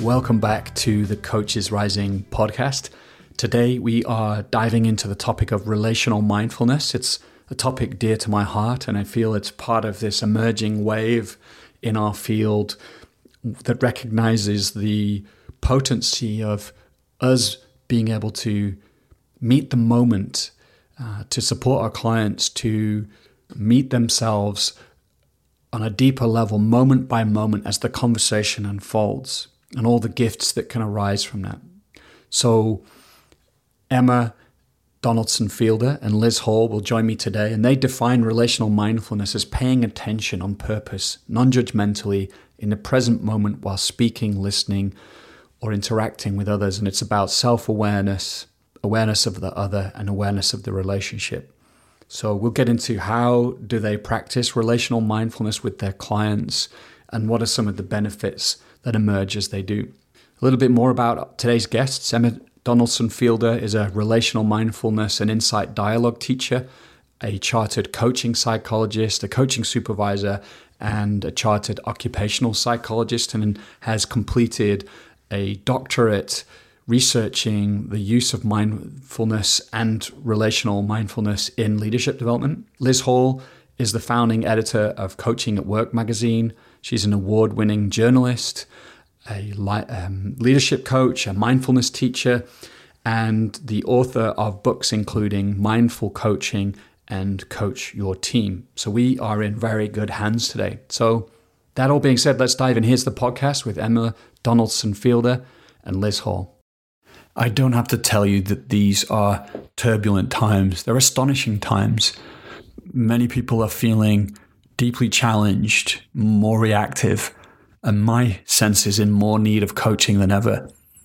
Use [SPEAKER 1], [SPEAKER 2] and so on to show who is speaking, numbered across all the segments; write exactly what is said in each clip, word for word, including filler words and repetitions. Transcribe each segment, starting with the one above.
[SPEAKER 1] welcome back to the Coaches Rising podcast. Today we are diving into the topic of relational mindfulness. It's a topic dear to my heart, and I feel it's part of this emerging wave in our field that recognizes the potency of us being able to meet the moment, uh, to support our clients to meet themselves on a deeper level, moment by moment, as the conversation unfolds, and all the gifts that can arise from that. So Emma Donaldson Fielder and Liz Hall will join me today, and they define relational mindfulness as paying attention on purpose, non-judgmentally, in the present moment while speaking, listening, or interacting with others. And it's about self-awareness, awareness of the other, and awareness of the relationship. So we'll get into how do they practice relational mindfulness with their clients, and what are some of the benefits that emerge as they do. A little bit more about today's guests. Emma Donaldson Fielder is a relational mindfulness and insight dialogue teacher, a chartered coaching psychologist, a coaching supervisor, and a chartered occupational psychologist, and has completed a doctorate researching the use of mindfulness and relational mindfulness in leadership development. Liz Hall is the founding editor of Coaching at Work magazine. She's an award-winning journalist, a um, leadership coach, a mindfulness teacher, and the author of books including Mindful Coaching and Coach Your Team. So we are in very good hands today. So that all being said, let's dive in. Here's the podcast with Emma Donaldson Fielder and Liz Hall. I don't have to tell you that these are turbulent times. They're astonishing times. Many people are feeling deeply challenged, more reactive, and my sense is in more need of coaching than ever.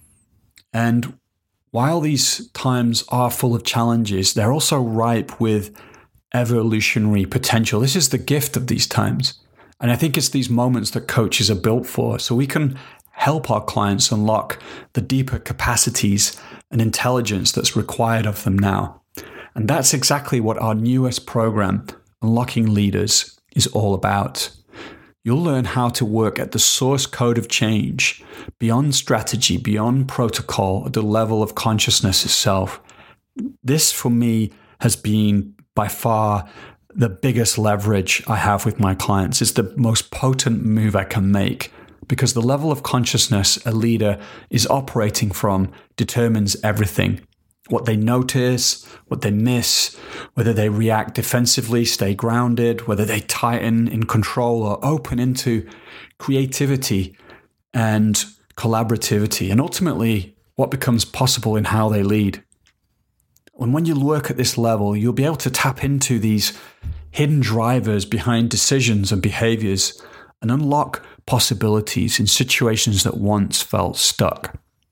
[SPEAKER 1] And while these times are full of challenges, they're also ripe with evolutionary potential. This is the gift of these times. And I think it's these moments that coaches are built for, so we can help our clients unlock the deeper capacities and intelligence that's required of them now. And that's exactly what our newest program, Unlocking Leaders, is all about. You'll learn how to work at the source code of change, beyond strategy, beyond protocol, at the level of consciousness itself. This, for me, has been by far the biggest leverage I have with my clients. It's the most potent move I can make, because the level of consciousness a leader is operating from determines everything. What they notice, what they miss, whether they react defensively, stay grounded, whether they tighten in control or open into creativity and collaborativity, and ultimately what becomes possible in how they lead. And when you work at this level, you'll be able to tap into these hidden drivers behind decisions and behaviors and unlock possibilities in situations that once felt stuck.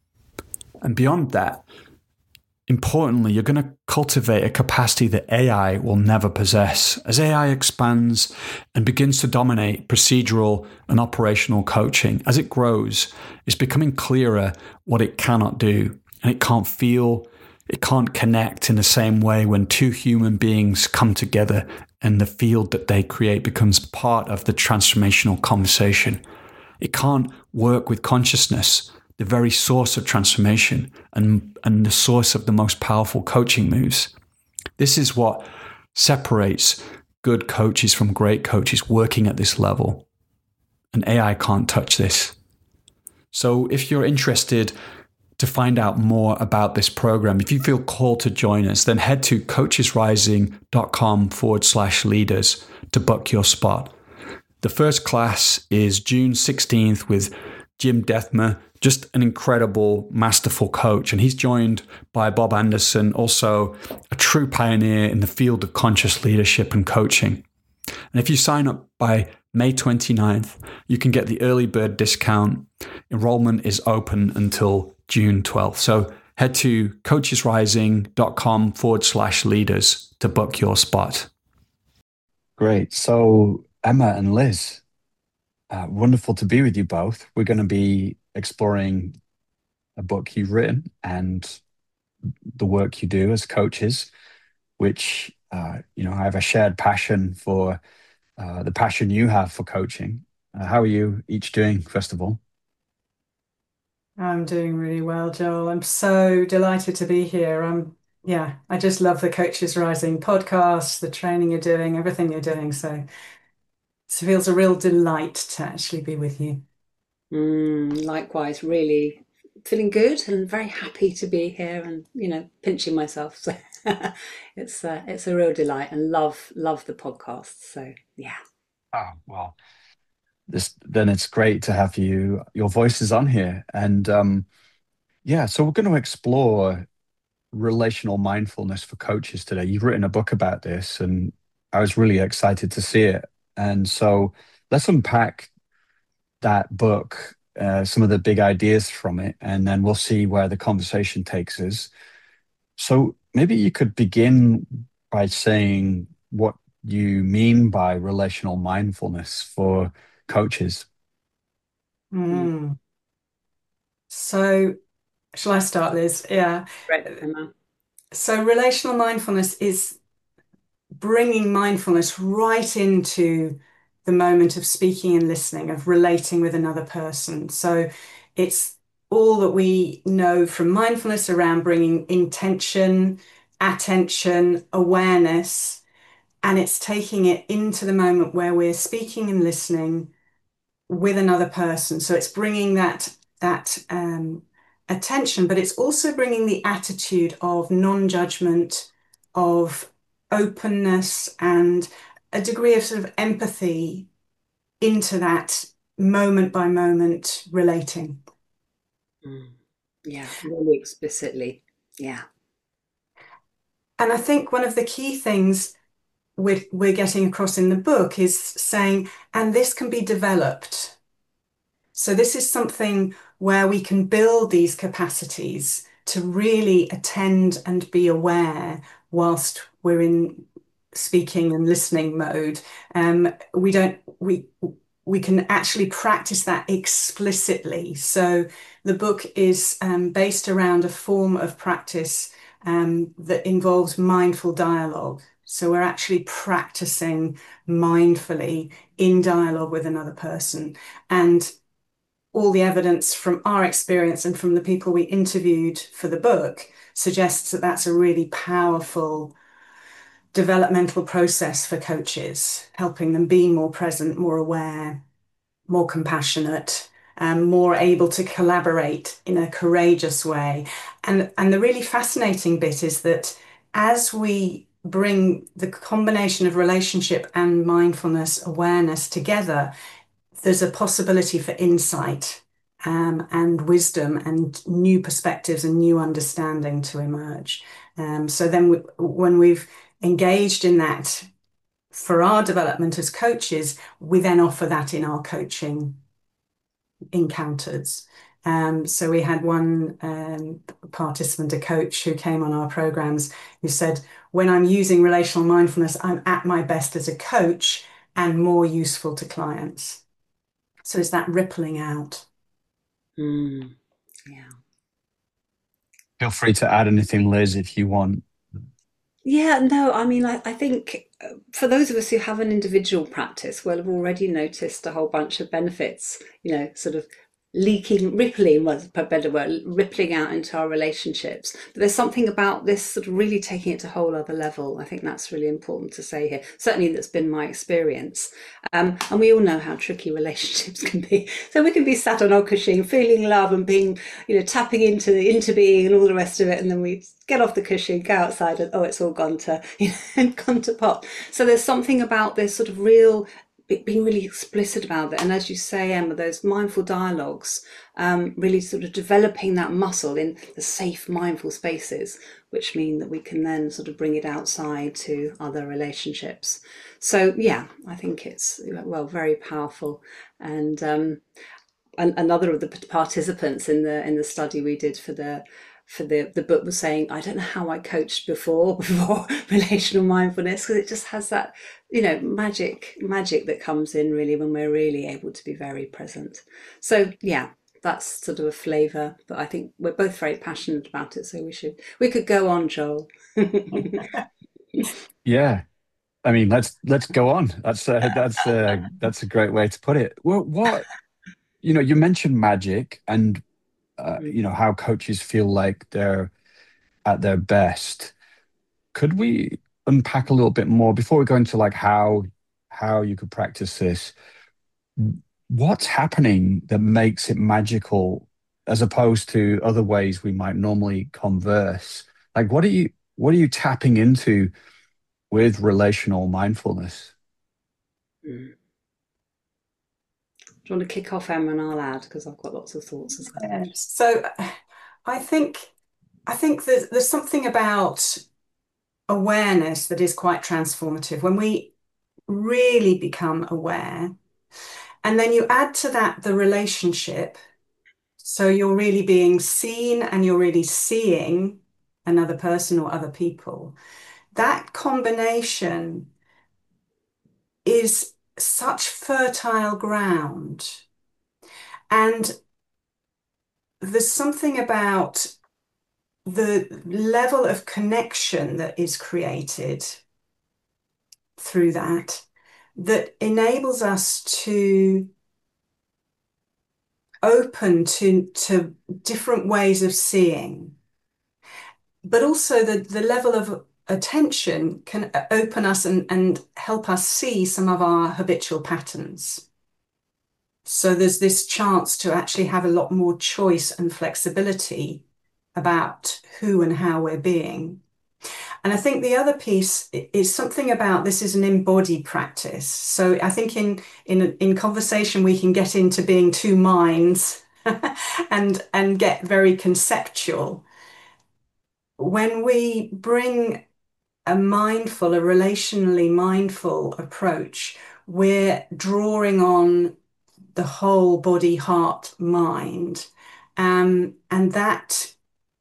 [SPEAKER 1] And beyond that, importantly, you're going to cultivate a capacity that A I will never possess. As A I expands and begins to dominate procedural and operational coaching, as it grows, it's becoming clearer what it cannot do. And it can't feel, it can't connect in the same way when two human beings come together and the field that they create becomes part of the transformational conversation. It can't work with consciousness, the very source of transformation and, and the source of the most powerful coaching moves. This is what separates good coaches from great coaches working at this level. And A I can't touch this. So if you're interested to find out more about this program, if you feel called to join us, then head to coachesrising.com forward slash leaders to book your spot. The first class is June sixteenth with Jim Dethmer, just an incredible, masterful coach. And he's joined by Bob Anderson, also a true pioneer in the field of conscious leadership and coaching. And if you sign up by May twenty-ninth, you can get the early bird discount. Enrollment is open until June twelfth. So head to coachesrising.com forward slash leaders to book your spot. Great. So Emma and Liz, uh, wonderful to be with you both. We're going to be exploring a book you've written and the work you do as coaches, which, uh, you know, I have a shared passion for uh, the passion you have for coaching. Uh, how are you each doing, first of all?
[SPEAKER 2] I'm doing really well, Joel. I'm so delighted to be here. I'm, yeah, I just love the Coaches Rising podcast, the training you're doing, everything you're doing. So it feels a real delight to actually be with you.
[SPEAKER 3] Mm, likewise, really feeling good and very happy to be here and, you know, pinching myself. So it's uh, it's a real delight and love love the podcast. So yeah.
[SPEAKER 1] Oh, well, this then it's great to have you your voices on here. And um yeah, so we're going to explore relational mindfulness for coaches today. You've written a book about this, and I was really excited to see it. And so let's unpack that book, uh, some of the big ideas from it, and then we'll see where the conversation takes us. So maybe you could begin by saying what you mean by relational mindfulness for coaches.
[SPEAKER 3] Mm,
[SPEAKER 2] Mm. So, shall I start, Liz? Yeah.
[SPEAKER 3] great, Emma.
[SPEAKER 2] So, relational mindfulness is bringing mindfulness right into the moment of speaking and listening, of relating with another person. So it's all that we know from mindfulness around bringing intention, attention, awareness, and it's taking it into the moment where we're speaking and listening with another person. So it's bringing that that um, attention, but it's also bringing the attitude of non-judgment, of openness, and a degree of sort of empathy into that moment by moment relating.
[SPEAKER 3] Mm, yeah, really explicitly. Yeah.
[SPEAKER 2] And I think one of the key things we're, we're getting across in the book is saying, and this can be developed. So this is something where we can build these capacities to really attend and be aware whilst we're in speaking and listening mode. Um, we don't we we can actually practice that explicitly. So the book is um, based around a form of practice um, that involves mindful dialogue. So we're actually practicing mindfully in dialogue with another person. And all the evidence from our experience and from the people we interviewed for the book suggests that that's a really powerful developmental process for coaches, helping them be more present, more aware, more compassionate, um, more able to collaborate in a courageous way. And, and the really fascinating bit is that as we bring the combination of relationship and mindfulness awareness together, there's a possibility for insight um, and wisdom and new perspectives and new understanding to emerge. Um, so then, we, when we've engaged in that for our development as coaches, we then offer that in our coaching encounters. Um, so we had one um, participant, a coach who came on our programs, who said, when I'm using relational mindfulness, I'm at my best as a coach and more useful to clients. So it's that rippling out.
[SPEAKER 3] Mm, yeah.
[SPEAKER 1] Feel free to add anything, Liz, if you want.
[SPEAKER 3] Yeah, no, I mean, I, I think uh, for those of us who have an individual practice, we'll have already noticed a whole bunch of benefits, you know, sort of leaking, rippling was a better word, rippling out into our relationships. But there's something about this sort of really taking it to a whole other level. I think that's really important to say here. Certainly, that's been my experience. Um, and we all know how tricky relationships can be. So we can be sat on our cushion, feeling love and being, you know, tapping into into being and all the rest of it, and then we get off the cushion, go outside, and oh, it's all gone to, you know, gone to pot. So there's something about this sort of real being really explicit about it. And as you say, Emma, those mindful dialogues, um, really sort of developing that muscle in the safe, mindful spaces, which mean that we can then sort of bring it outside to other relationships. So, yeah, I think it's, well, very powerful. And um, another of the participants in the in the study we did for the for the the book was saying, I don't know how I coached before before relational mindfulness, because it just has that, you know, magic magic that comes in really when we're really able to be very present. So yeah, that's sort of a flavor, but I think we're both very passionate about it, so we should we could go on, Joel.
[SPEAKER 1] Yeah, I mean, let's let's go on. That's uh, that's uh, that's a great way to put it. Well, what you know, you mentioned magic, and uh,
[SPEAKER 3] Mm.
[SPEAKER 1] you know, how coaches feel like they're at their best. Could we unpack a little bit more before we go into like how how you could practice this? What's happening that makes it magical as opposed to other ways we might normally converse? Like what are you what are you tapping into with relational mindfulness?
[SPEAKER 3] Mm. Do you want to kick off, Emma, and I'll add because I've got lots of thoughts as well.
[SPEAKER 2] Yeah. So I think I think there's there's something about awareness that is quite transformative when we really become aware. And then you add to that the relationship. So you're really being seen and you're really seeing another person or other people. That combination is such fertile ground. And there's something about the level of connection that is created through that that enables us to open to, to different ways of seeing, but also the, the level of attention can open us and, and help us see some of our habitual patterns. So there's this chance to actually have a lot more choice and flexibility about who and how we're being. And I think the other piece is something about this is an embodied practice. So I think in in in conversation we can get into being two minds and and get very conceptual. When we bring a mindful, a relationally mindful approach, we're drawing on the whole body, heart, mind. Um, and that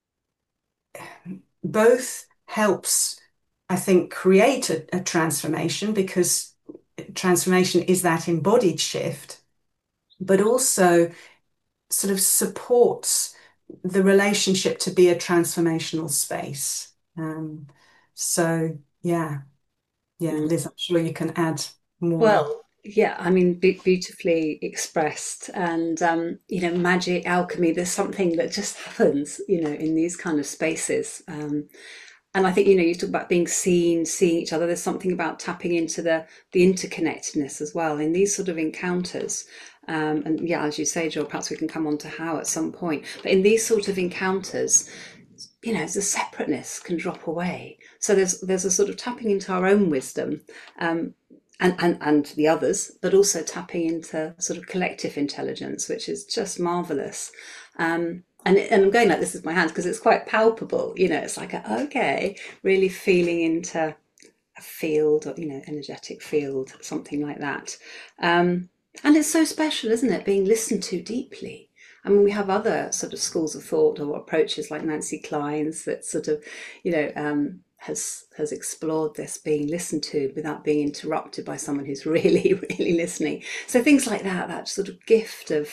[SPEAKER 2] both helps, I think, create a, a transformation because transformation is that embodied shift, but also sort of supports the relationship to be a transformational space. Um, so, yeah, yeah,
[SPEAKER 3] Mm.
[SPEAKER 2] Liz, I'm sure you can add more.
[SPEAKER 3] Well, yeah, I mean, be beautifully expressed, and um, you know, magic, alchemy. There's something that just happens, you know, in these kind of spaces. Um, and I think, you know, you talk about being seen, seeing each other. There's something about tapping into the the interconnectedness as well in these sort of encounters. Um, and yeah, as you say, Joel, perhaps we can come on to how at some point. But in these sort of encounters, you know, the separateness can drop away. So there's there's a sort of tapping into our own wisdom, um, and, and and the others, but also tapping into sort of collective intelligence, which is just marvelous. Um, and and I'm going like this with my hands because it's quite palpable. You know, it's like a, okay, really feeling into a field, or you know, energetic field, something like that. Um, and it's so special, isn't it, being listened to deeply? I mean, we have other sort of schools of thought or approaches like Nancy Klein's that sort of, you know, um, has has explored this being listened to without being interrupted by someone who's really, really listening. So things like that, that sort of gift of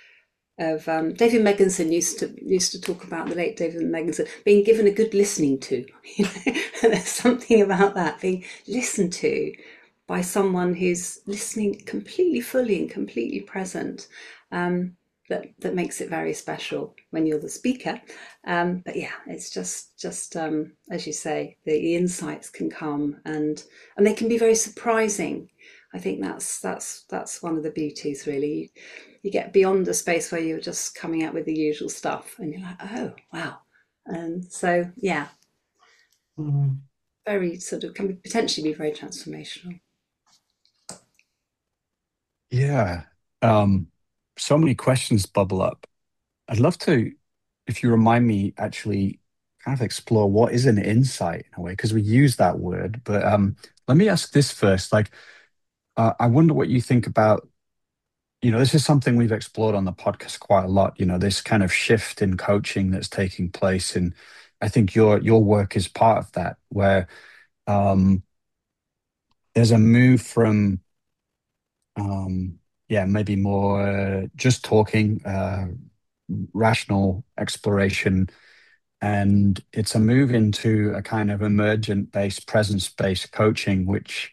[SPEAKER 3] of um, David Megginson used to used to talk about, the late David Megginson, being given a good listening to. You know, and there's something about that, being listened to by someone who's listening completely fully and completely present. Um, that that makes it very special when you're the speaker. Um, but yeah, it's just just um, as you say, the, the insights can come and and they can be very surprising. I think that's that's that's one of the beauties, really. You get beyond a space where you're just coming out with the usual stuff, and you're like, oh wow. And so yeah,
[SPEAKER 2] Mm.
[SPEAKER 3] very sort of can potentially be very transformational.
[SPEAKER 1] Yeah. Um, so many questions bubble up. I'd love to, if you remind me, actually kind of explore what is an insight in a way, because we use that word. But um, let me ask this first. Like, uh, I wonder what you think about, you know, this is something we've explored on the podcast quite a lot, you know, this kind of shift in coaching that's taking place. And I think your your work is part of that, where um, there's a move from um, yeah, maybe more uh, just talking, uh, rational exploration, and it's a move into a kind of emergent based, presence based coaching, which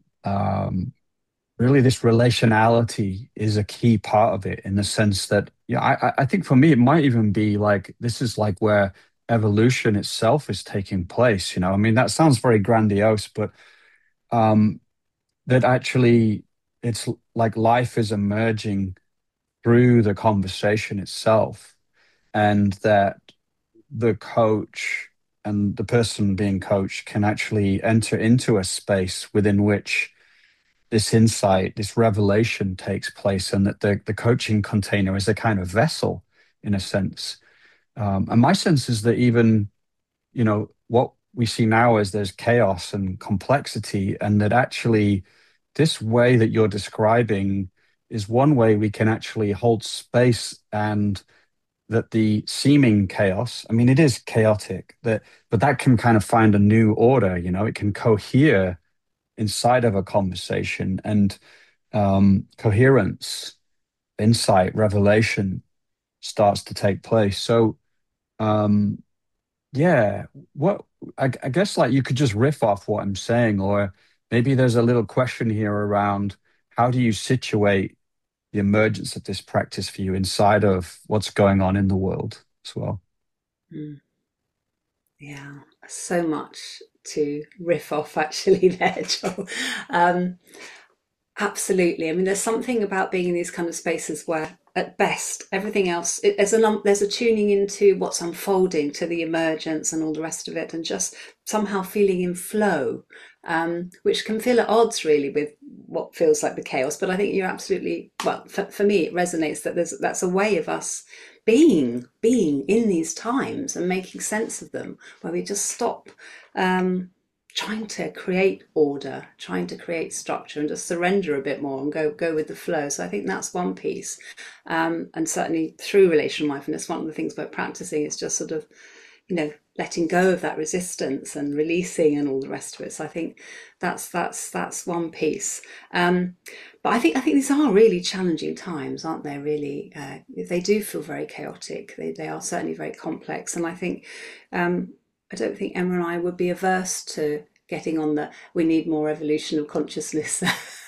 [SPEAKER 1] um, really this relationality is a key part of it in the sense that, Yeah, I, I I think for me, it might even be like this is like where evolution itself is taking place. You know, I mean, that sounds very grandiose, but um, that actually it's like life is emerging through the conversation itself, and that the coach and the person being coached can actually enter into a space within which this insight, this revelation takes place, and that the, the coaching container is a kind of vessel in a sense. Um, and my sense is that even, you know, what we see now is there's chaos and complexity, and that actually this way that you're describing is one way we can actually hold space, and that the seeming chaos, I mean, it is chaotic, that but that can kind of find a new order, you know, it can cohere inside of a conversation, and um, coherence, insight, revelation starts to take place. So, um, yeah, what I, I guess like you could just riff off what I'm saying, or maybe there's a little question here around how do you situate the emergence of this practice for you inside of what's going on in the world as well.
[SPEAKER 3] Mm. Yeah, so much to riff off actually there, Joel. Um, absolutely. I mean, there's something about being in these kind of spaces where, at best, everything else it, there's a num- there's a tuning into what's unfolding, to the emergence and all the rest of it, and just somehow feeling in flow, um, which can feel at odds really with what feels like the chaos. But I think you're absolutely well. For, for me, it resonates that there's that's a way of us being being in these times and making sense of them, where we just stop um, trying to create order, trying to create structure, and just surrender a bit more and go go with the flow. So I think that's one piece, um, and certainly through relational mindfulness, one of the things we're practicing is just sort of, you know, letting go of that resistance and releasing and all the rest of it. So I think that's that's that's one piece. Um, but I think I think these are really challenging times, aren't they? Really, uh, they do feel very chaotic. They they are certainly very complex, and I think um, I don't think Emma and I would be averse to getting on the we need more evolution of consciousness,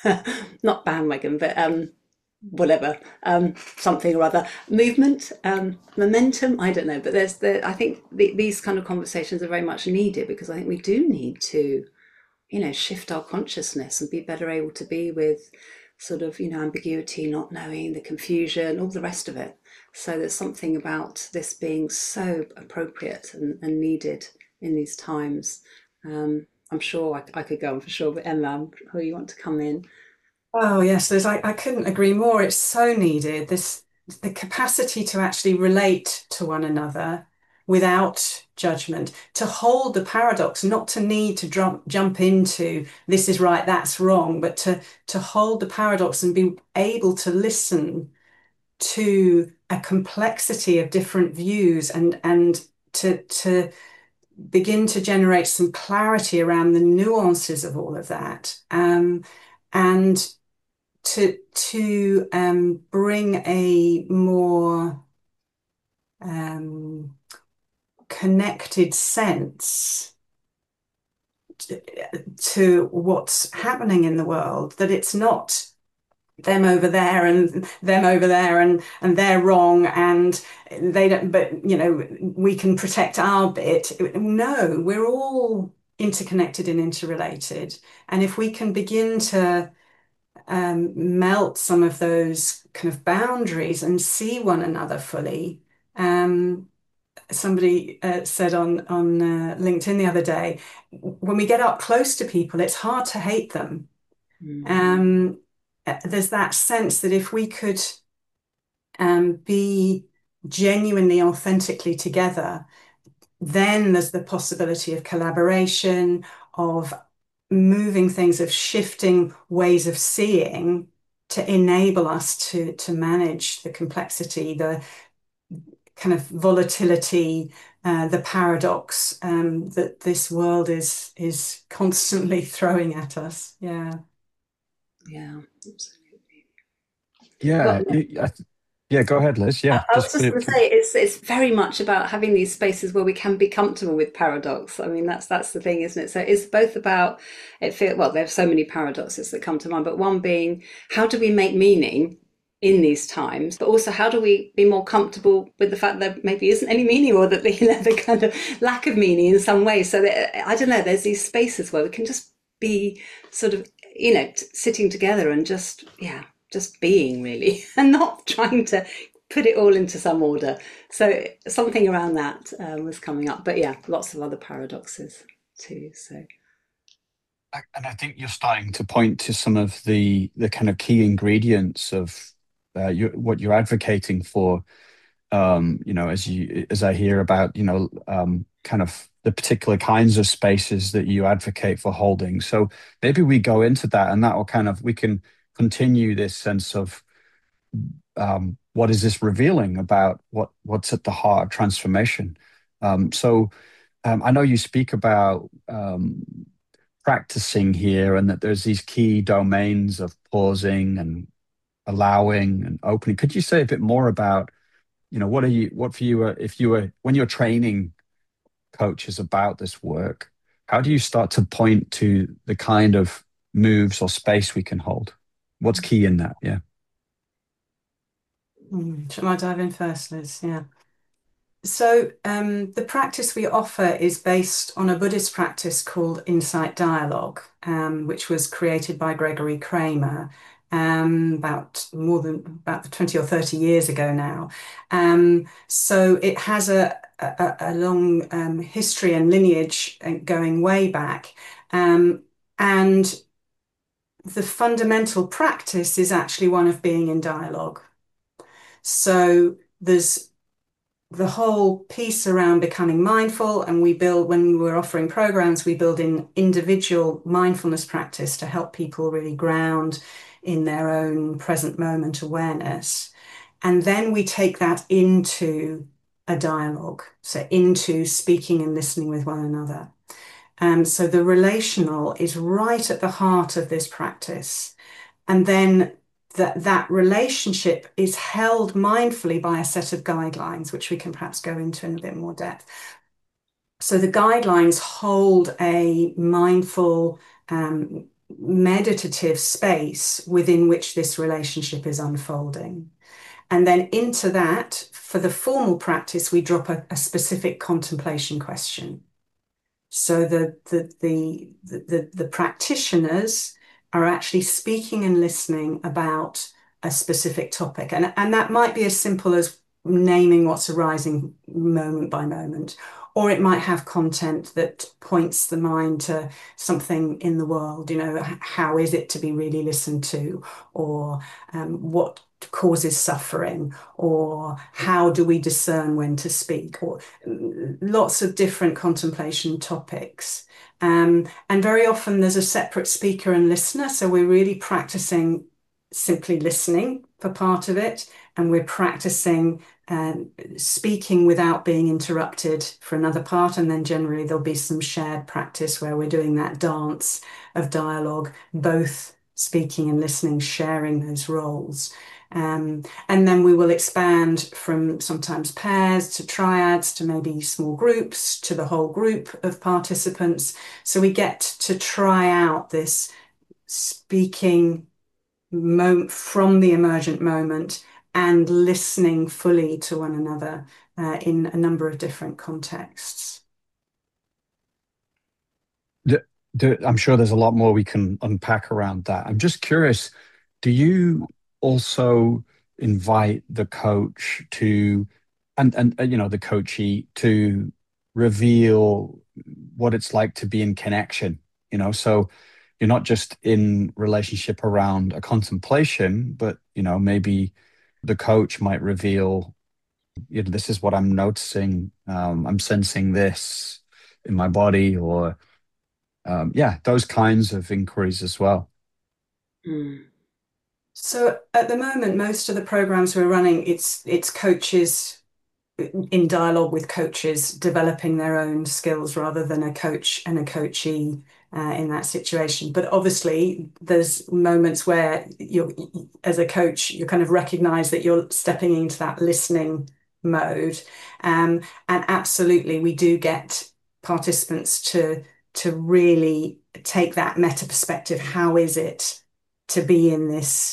[SPEAKER 3] not bandwagon, but um, whatever, um, something or other, movement, um, momentum. I don't know, but there's the. I think the, these kind of conversations are very much needed, because I think we do need to, you know, shift our consciousness and be better able to be with sort of, you know, ambiguity, not knowing, the confusion, all the rest of it. So there's something about this being so appropriate and, and needed in these times. Um, I'm sure I, I could go on for sure, but Emma, who you want to come in?
[SPEAKER 2] Oh yes, Liz, I, I couldn't agree more. It's so needed. This the capacity to actually relate to one another without judgment, to hold the paradox, not to need to jump jump into this is right, that's wrong, but to to hold the paradox and be able to listen to a complexity of different views, and and to to begin to generate some clarity around the nuances of all of that. Um, and to to um, bring a more um, connected sense to, to what's happening in the world, that it's not them over there and them over there and and they're wrong and they don't, but you know, we can protect our bit. No, we're all interconnected and interrelated, and if we can begin to um, melt some of those kind of boundaries and see one another fully. Um, somebody uh, said on on uh, LinkedIn the other day, when we get up close to people, it's hard to hate them.
[SPEAKER 3] Mm.
[SPEAKER 2] Um, uh, there's that sense that if we could um, be genuinely, authentically together, then there's the possibility of collaboration, of moving things, of shifting ways of seeing to enable us to, to manage the complexity, the kind of volatility, uh, the paradox um, that this world is is constantly throwing at us. Yeah.
[SPEAKER 3] Yeah, absolutely.
[SPEAKER 1] Yeah,
[SPEAKER 3] Well,
[SPEAKER 1] it- I th- yeah. Go ahead, Liz.
[SPEAKER 3] I
[SPEAKER 1] Yeah,
[SPEAKER 3] I
[SPEAKER 1] just
[SPEAKER 3] was just
[SPEAKER 1] fi-
[SPEAKER 3] going to
[SPEAKER 1] fi-
[SPEAKER 3] say it's it's very much about having these spaces where we can be comfortable with paradox. I mean, that's that's the thing, isn't it? So it's both about it. Feel well. There's so many paradoxes that come to mind, but one being how do we make meaning in these times, but also how do we be more comfortable with the fact that maybe isn't any meaning, or that, you know, the kind of lack of meaning in some way. So that, I don't know, there's these spaces where we can just be sort of, you know, t- sitting together and just, yeah, just being really, and not trying to put it all into some order. So something around that um, was coming up, but yeah, lots of other paradoxes too. So.
[SPEAKER 1] And I think you're starting to point to some of the the kind of key ingredients of uh, you, what you're advocating for. Um, you know, as you as I hear about, you know, um, kind of the particular kinds of spaces that you advocate for holding. So maybe we go into that, and that will kind of we can continue this sense of um, what is this revealing about what what's at the heart of transformation. Um, so um, I know you speak about. Um, practicing here, and that there's these key domains of pausing and allowing and opening. Could you say a bit more about, you know, what are you, what for you, are, if you were, when you're training coaches about this work, how do you start to point to the kind of moves or space we can hold? What's key in that? Yeah.
[SPEAKER 2] Mm, shall I dive in first, Liz? Yeah. So um, the practice we offer is based on a Buddhist practice called Insight Dialogue, um, which was created by Gregory Kramer um, about more than about twenty or thirty years ago now. Um, so it has a, a, a long um, history and lineage going way back. Um, and the fundamental practice is actually one of being in dialogue. So there's the whole piece around becoming mindful, and we build, when we're offering programs, we build in individual mindfulness practice to help people really ground in their own present moment awareness. And then we take that into a dialogue, so into speaking and listening with one another. Um, so the relational is right at the heart of this practice. And then that that relationship is held mindfully by a set of guidelines, which we can perhaps go into in a bit more depth. So the guidelines hold a mindful, um, meditative space within which this relationship is unfolding. And then into that, for the formal practice, we drop a, a specific contemplation question. So the, the, the, the, the practitioners are actually speaking and listening about a specific topic. And, and that might be as simple as naming what's arising moment by moment, or it might have content that points the mind to something in the world. You know, how is it to be really listened to, or um, what causes suffering, or how do we discern when to speak, or lots of different contemplation topics. Um, and very often there's a separate speaker and listener. So we're really practicing simply listening for part of it, and we're practicing um, speaking without being interrupted for another part. And then generally there'll be some shared practice where we're doing that dance of dialogue, both speaking and listening, sharing those roles. Um, and then we will expand from sometimes pairs to triads to maybe small groups to the whole group of participants. So we get to try out this speaking moment from the emergent moment and listening fully to one another uh, in a number of different contexts.
[SPEAKER 1] The, the, I'm sure there's a lot more we can unpack around that. I'm just curious, do you also invite the coach to, and, and uh, you know, the coachee to reveal what it's like to be in connection, you know? So you're not just in relationship around a contemplation, but, you know, maybe the coach might reveal, you know, this is what I'm noticing. Um, I'm sensing this in my body, or um, yeah, those kinds of inquiries as well.
[SPEAKER 3] Mm.
[SPEAKER 2] So at the moment, most of the programs we're running, it's it's coaches in dialogue with coaches developing their own skills rather than a coach and a coachee uh, in that situation. But obviously, there's moments where you're, as a coach, you kind of recognize that you're stepping into that listening mode. Um, and absolutely, we do get participants to to really take that meta perspective. How is it to be in this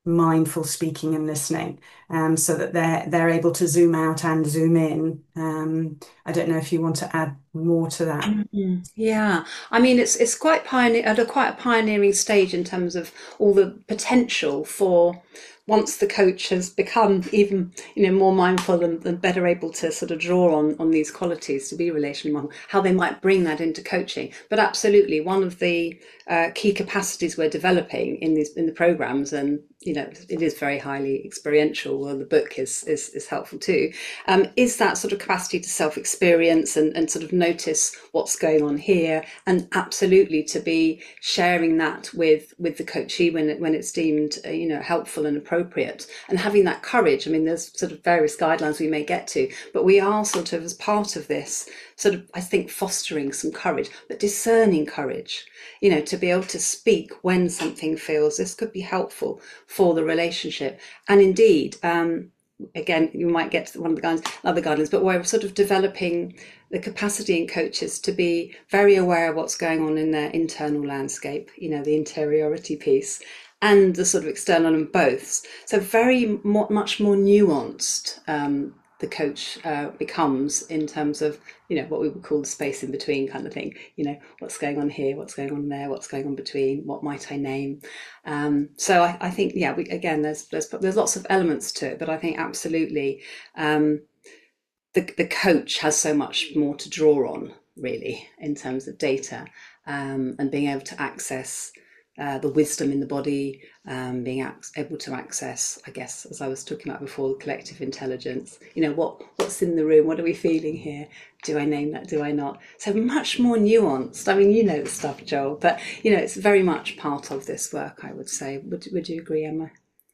[SPEAKER 2] mindful speaking and listening, um, so that they're they're able to zoom out and zoom in. Um, I don't know if you want to add more to that.
[SPEAKER 3] Mm, yeah, I mean it's it's quite pioneer at a quite a pioneering stage in terms of all the potential for once the coach has become even you know more mindful and, and better able to sort of draw on on these qualities to be relationally mindful, how they might bring that into coaching. But absolutely, one of the uh, key capacities we're developing in these in the programs, and you know it is very highly experiential. Well, the book is is, is helpful too. Um, is that sort of capacity to self-experience and, and sort of notice what's going on here, and absolutely to be sharing that with with the coachee when it, when it's deemed uh, you know helpful and appropriate, and having that courage. I mean, there's sort of various guidelines we may get to, but we are sort of as part of this sort of I think fostering some courage, but discerning courage. You know, to be able to speak when something feels this could be helpful for the relationship, and indeed. Um, again, you might get to one of the guidelines, other guidelines, but we're sort of developing the capacity in coaches to be very aware of what's going on in their internal landscape, you know, the interiority piece and the sort of external and both. So very more, much more nuanced um, the coach uh, becomes in terms of, you know, what we would call the space in between kind of thing. You know, what's going on here, what's going on there, what's going on between, what might I name? Um, so I, I think, yeah, we, again, there's, there's there's lots of elements to it, but I think absolutely um, the the coach has so much more to draw on, really, in terms of data um, and being able to access uh, the wisdom in the body, um, being able to access, I guess, as I was talking about before, the collective intelligence. You know, what what's in the room? What are we feeling here? Do I name that? Do I not? So much more nuanced. I mean, you know the stuff, Joel, but you know, it's very much part of this work, I would say. Would Would you agree, Emma?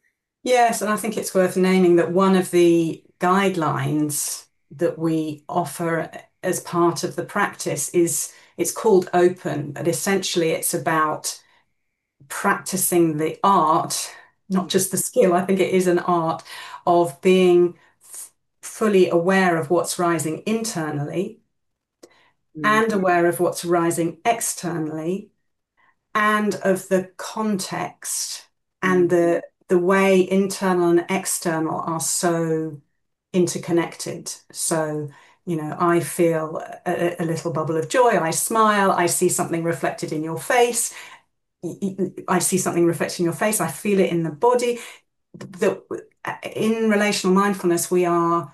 [SPEAKER 2] Yes, and I think it's worth naming that one of the guidelines that we offer as part of the practice is it's called Open, but essentially it's about practicing the art, not just the skill, I think it is an art of being f- fully aware of what's rising internally
[SPEAKER 3] Mm,
[SPEAKER 2] and aware of what's rising externally and of the context and
[SPEAKER 3] mm,
[SPEAKER 2] the the way internal and external are so interconnected. So, you know, I feel a, a little bubble of joy, I smile, I see something reflected in your face, I see something reflected in your face, I feel it in the body. The, in relational mindfulness, we are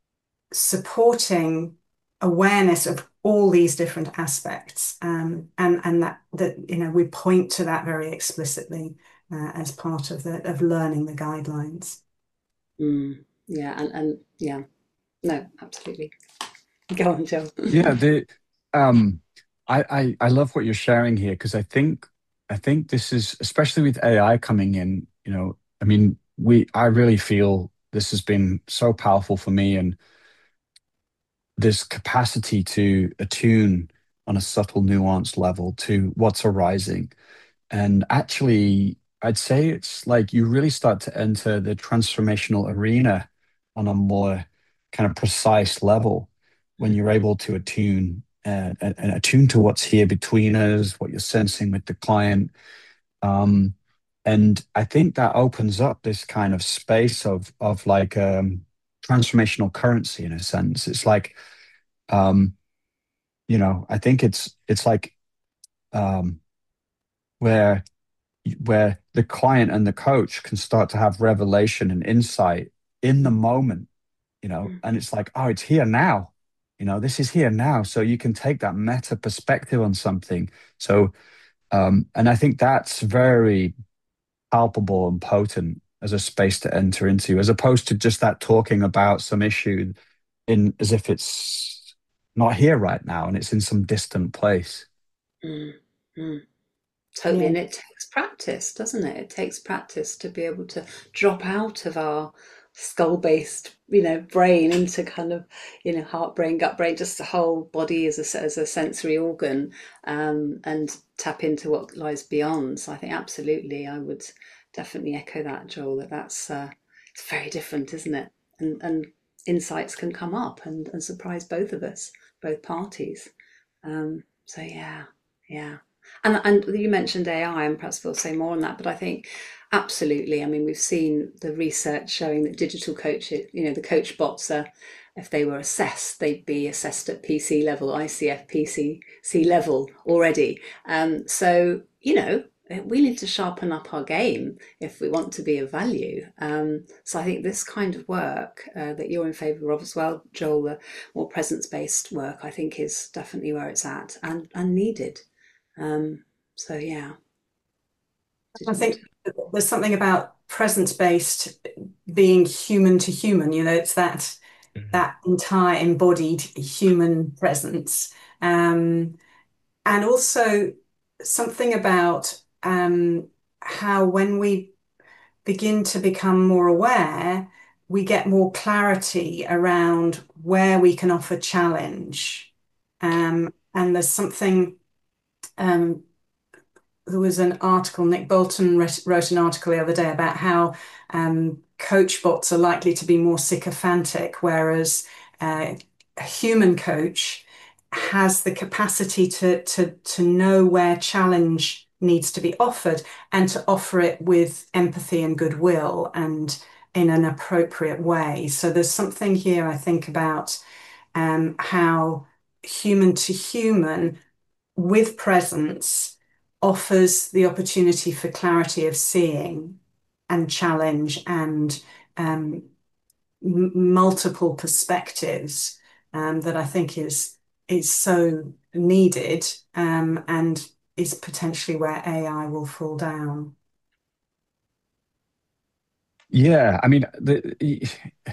[SPEAKER 2] supporting awareness of all these different aspects, um, and and that that you know we point to that very explicitly uh, as part of the of learning the guidelines.
[SPEAKER 3] mm. Yeah, and, and yeah, no, absolutely. Go on, Joel.
[SPEAKER 1] Yeah, the um I I, I love what you're sharing here because I think I think this is especially with A I coming in, you know, I mean, we I really feel this has been so powerful for me and this capacity to attune on a subtle, nuanced level to what's arising. And actually, I'd say it's like you really start to enter the transformational arena on a more kind of precise level when you're able to attune and, and, and attune to what's here between us, what you're sensing with the client. Um, and I think that opens up this kind of space of of like um, transformational currency in a sense. It's like um, you know, I think it's it's like um, where where the client and the coach can start to have revelation and insight in the moment, you know, and it's like, oh, it's here now, you know, this is here now. So you can take that meta perspective on something. So, um, and I think that's very palpable and potent as a space to enter into, as opposed to just that talking about some issue in as if it's not here right now and it's in some distant place.
[SPEAKER 3] Mm, mm. Totally,
[SPEAKER 2] Yeah.
[SPEAKER 3] and it takes practice, doesn't it? It takes practice to be able to drop out of our skull-based, you know, brain into kind of, you know, heart, brain, gut, brain, just the whole body as a as a sensory organ, um, and tap into what lies beyond. So I think absolutely, I would definitely echo that, Joel. That that's uh, it's very different, isn't it? And and insights can come up and and surprise both of us, both parties. Um, so yeah, yeah. And and you mentioned A I, and perhaps we'll say more on that, but I think absolutely. I mean, we've seen the research showing that digital coaches, you know, the coach bots are, if they were assessed, they'd be assessed at P C level, I C F P C C level already. Um, so, you know, we need to sharpen up our game if we want to be of value. Um, so I think this kind of work uh, that you're in favour of as well, Joel, the more presence-based work, I think is definitely where it's at and, and needed. Um, so yeah, did
[SPEAKER 2] I
[SPEAKER 3] you want
[SPEAKER 2] think
[SPEAKER 3] to?
[SPEAKER 2] there's something about presence-based being human to human, you know, it's that
[SPEAKER 1] Mhm.
[SPEAKER 2] that entire embodied human presence. Um, and also something about um, how when we begin to become more aware, we get more clarity around where we can offer challenge. Um, and there's something, um, there was an article, Nick Bolton wrote an article the other day about how um, coach bots are likely to be more sycophantic, whereas uh, a human coach has the capacity to, to, to know where challenge needs to be offered and to offer it with empathy and goodwill and in an appropriate way. So there's something here, I think, about um, how human to human with presence offers the opportunity for clarity of seeing and challenge and um, m- multiple perspectives um, that I think is is so needed um, and is potentially where A I will fall down.
[SPEAKER 1] Yeah, I mean, the,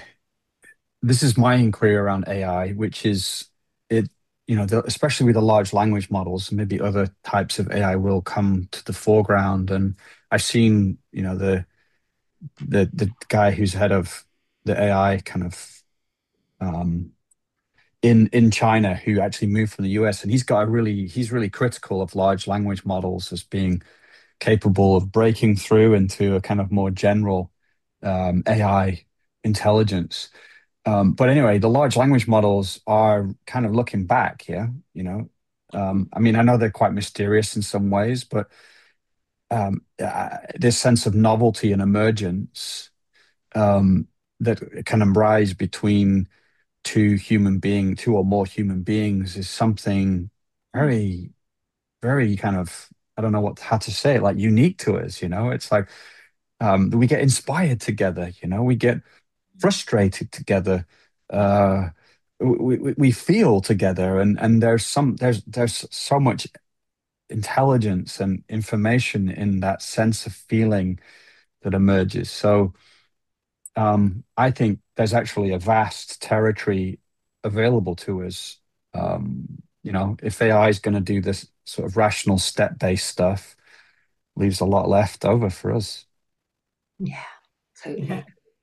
[SPEAKER 1] this is my inquiry around A I, which is it, you know, the, especially with the large language models, maybe other types of A I will come to the foreground. And I've seen, you know, the the the guy who's head of the A I kind of um, in in China who actually moved from the U S, and he's got a really he's really critical of large language models as being capable of breaking through into a kind of more general um, A I intelligence. Um, but anyway, the large language models are kind of looking back here, you know. Um, I mean, I know they're quite mysterious in some ways, but um, uh, this sense of novelty and emergence um, that can arise between two human beings, two or more human beings, is something very, very kind of, I don't know what how to say it, like unique to us, you know. It's like um, we get inspired together, you know, we get frustrated together. Uh, we, we, we feel together, and, and there's some there's there's so much intelligence and information in that sense of feeling that emerges. So um, I think there's actually a vast territory available to us. Um, you know, if A I is going to do this sort of rational step-based stuff, leaves a lot left over for us.
[SPEAKER 3] Yeah,
[SPEAKER 2] Yeah.
[SPEAKER 3] totally.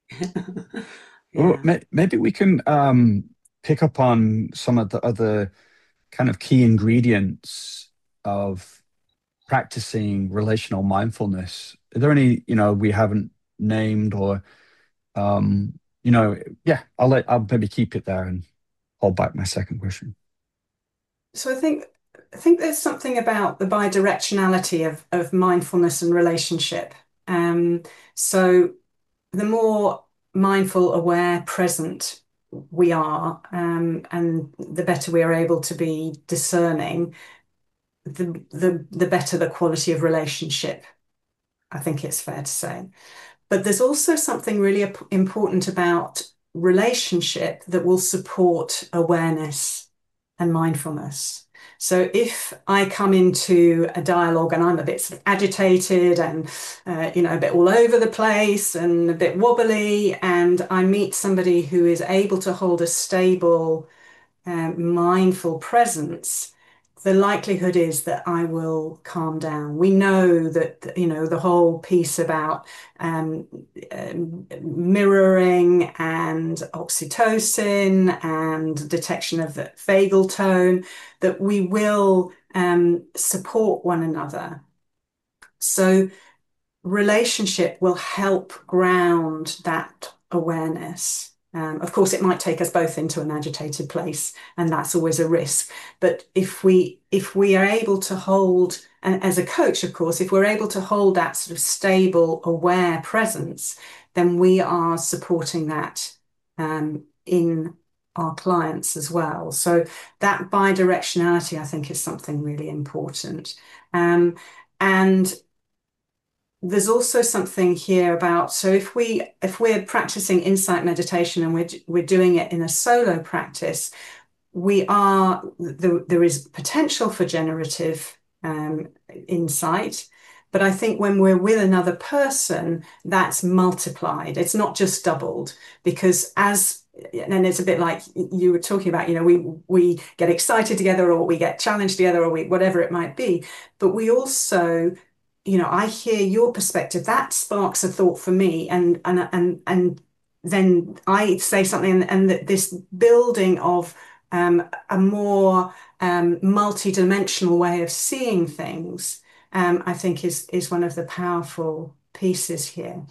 [SPEAKER 1] Well,
[SPEAKER 3] Yeah.
[SPEAKER 1] may- maybe we can um, pick up on some of the other kind of key ingredients of practicing relational mindfulness. Are there any, you know, we haven't named or, um, you know, yeah, I'll let, I'll maybe keep it there and hold back my second question.
[SPEAKER 2] So I think I think there's something about the bidirectionality of, of mindfulness and relationship. Um, so the more mindful, aware, present we are, um, and the better we are able to be discerning, the, the the better the quality of relationship. I think it's fair to say. But there's also something really important about relationship that will support awareness and mindfulness. So if I come into a dialogue and I'm a bit sort of agitated and uh, you know a bit all over the place and a bit wobbly, and I meet somebody who is able to hold a stable um, mindful presence, the likelihood is that I will calm down. We know that, you know, the whole piece about um, um, mirroring and oxytocin and detection of the vagal tone, that we will um, support one another. So relationship will help ground that awareness. Um, of course, it might take us both into an agitated place, and that's always a risk. But if we if we are able to hold, and as a coach, of course, if we're able to hold that sort of stable, aware presence, then we are supporting that um, in our clients as well. So that bidirectionality, I think, is something really important. Um, and there's also something here about, so if we if we're practicing insight meditation and we're we're doing it in a solo practice, we are there, there is potential for generative um, insight, but I think when we're with another person, that's multiplied. It's not just doubled, because as and it's a bit like you were talking about, you know, we we get excited together, or we get challenged together, or we whatever it might be, but we also, you know, I hear your perspective. That sparks a thought for me, and and and and then I say something, and, and that this building of um, a more um, multi-dimensional way of seeing things, um, I think is is one of the powerful pieces here.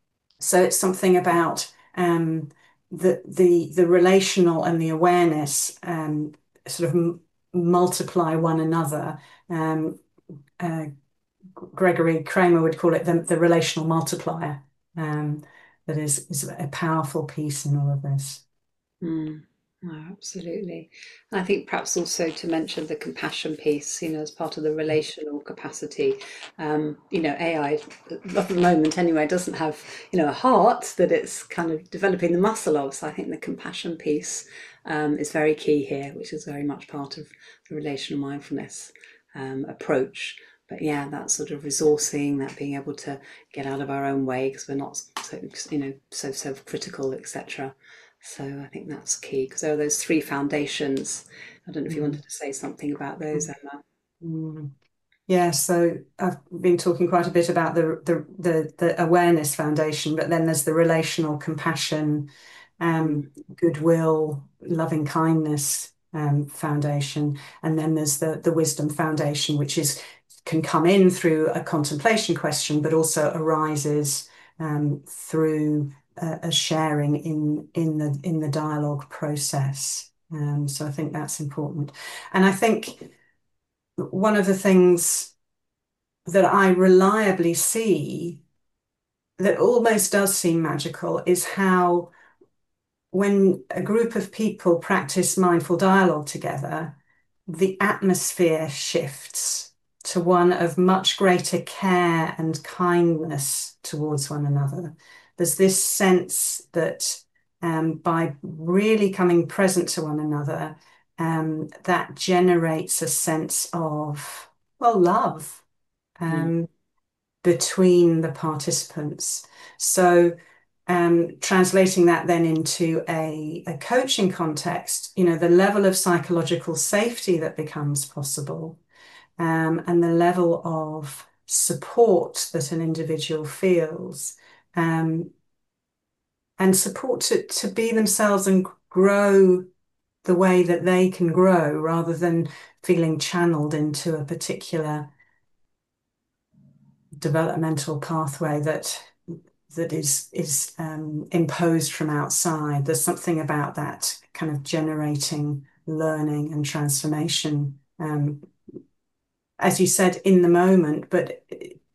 [SPEAKER 2] So it's something about um, the the the relational and the awareness um, sort of m- multiply one another. Um, uh, Gregory Kramer would call it the, the relational multiplier. Um, that is, is a powerful piece in all of this.
[SPEAKER 3] Mm. Oh, absolutely. And I think perhaps also to mention the compassion piece, you know, as part of the relational capacity. Um, you know, A I at the moment anyway doesn't have, you know, a heart that it's kind of developing the muscle of. So I think the compassion piece um, is very key here, which is very much part of the relational mindfulness um, approach. But yeah, that sort of resourcing, that being able to get out of our own way because we're not so, you know, so self-critical, et cetera. So I think that's key, because there are those three foundations. I don't know if you
[SPEAKER 2] Mm.
[SPEAKER 3] wanted to say something about those, Emma.
[SPEAKER 2] Mm. Yeah, so I've been talking quite a bit about the the the, the awareness foundation, but then there's the relational compassion,
[SPEAKER 3] Mm.
[SPEAKER 2] um, goodwill, loving kindness um, foundation, and then there's the the wisdom foundation, which is can come in through a contemplation question, but also arises um, through a, a sharing in in the in the dialogue process. Um, so I think that's important, and I think one of the things that I reliably see that almost does seem magical is how, when a group of people practice mindful dialogue together, the atmosphere shifts to one of much greater care and kindness towards one another. There's this sense that um, by really coming present to one another, um, that generates a sense of, well, love
[SPEAKER 3] Mm.
[SPEAKER 2] um, between the participants. So um, translating that then into a, a coaching context, you know, the level of psychological safety that becomes possible, um, and the level of support that an individual feels, um, and support to, to be themselves and grow the way that they can grow, rather than feeling channeled into a particular developmental pathway that that is is um, imposed from outside. There's something about that kind of generating learning and transformation, um, as you said, in the moment, but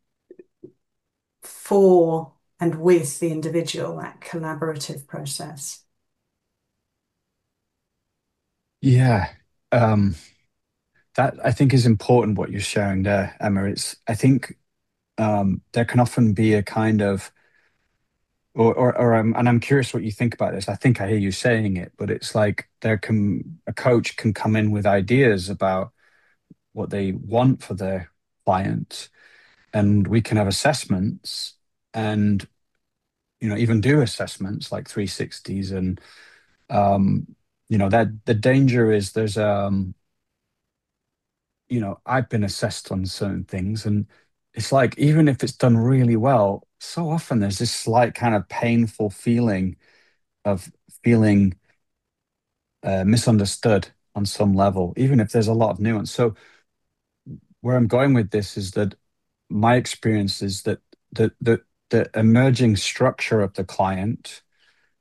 [SPEAKER 2] for and with the individual, that collaborative process.
[SPEAKER 1] Yeah. Um, that I think is important what you're sharing there, Emma. It's I think um, there can often be a kind of or or, or um, and I'm curious what you think about this. I think I hear you saying it, but it's like there can a coach can come in with ideas about what they want for their client, and we can have assessments and you know even do assessments like three sixties and um you know that the danger is there's um you know I've been assessed on certain things, and it's like even if it's done really well, so often there's this slight kind of painful feeling of feeling uh, misunderstood on some level, even if there's a lot of nuance. So where I'm going with this is that my experience is that the the the emerging structure of the client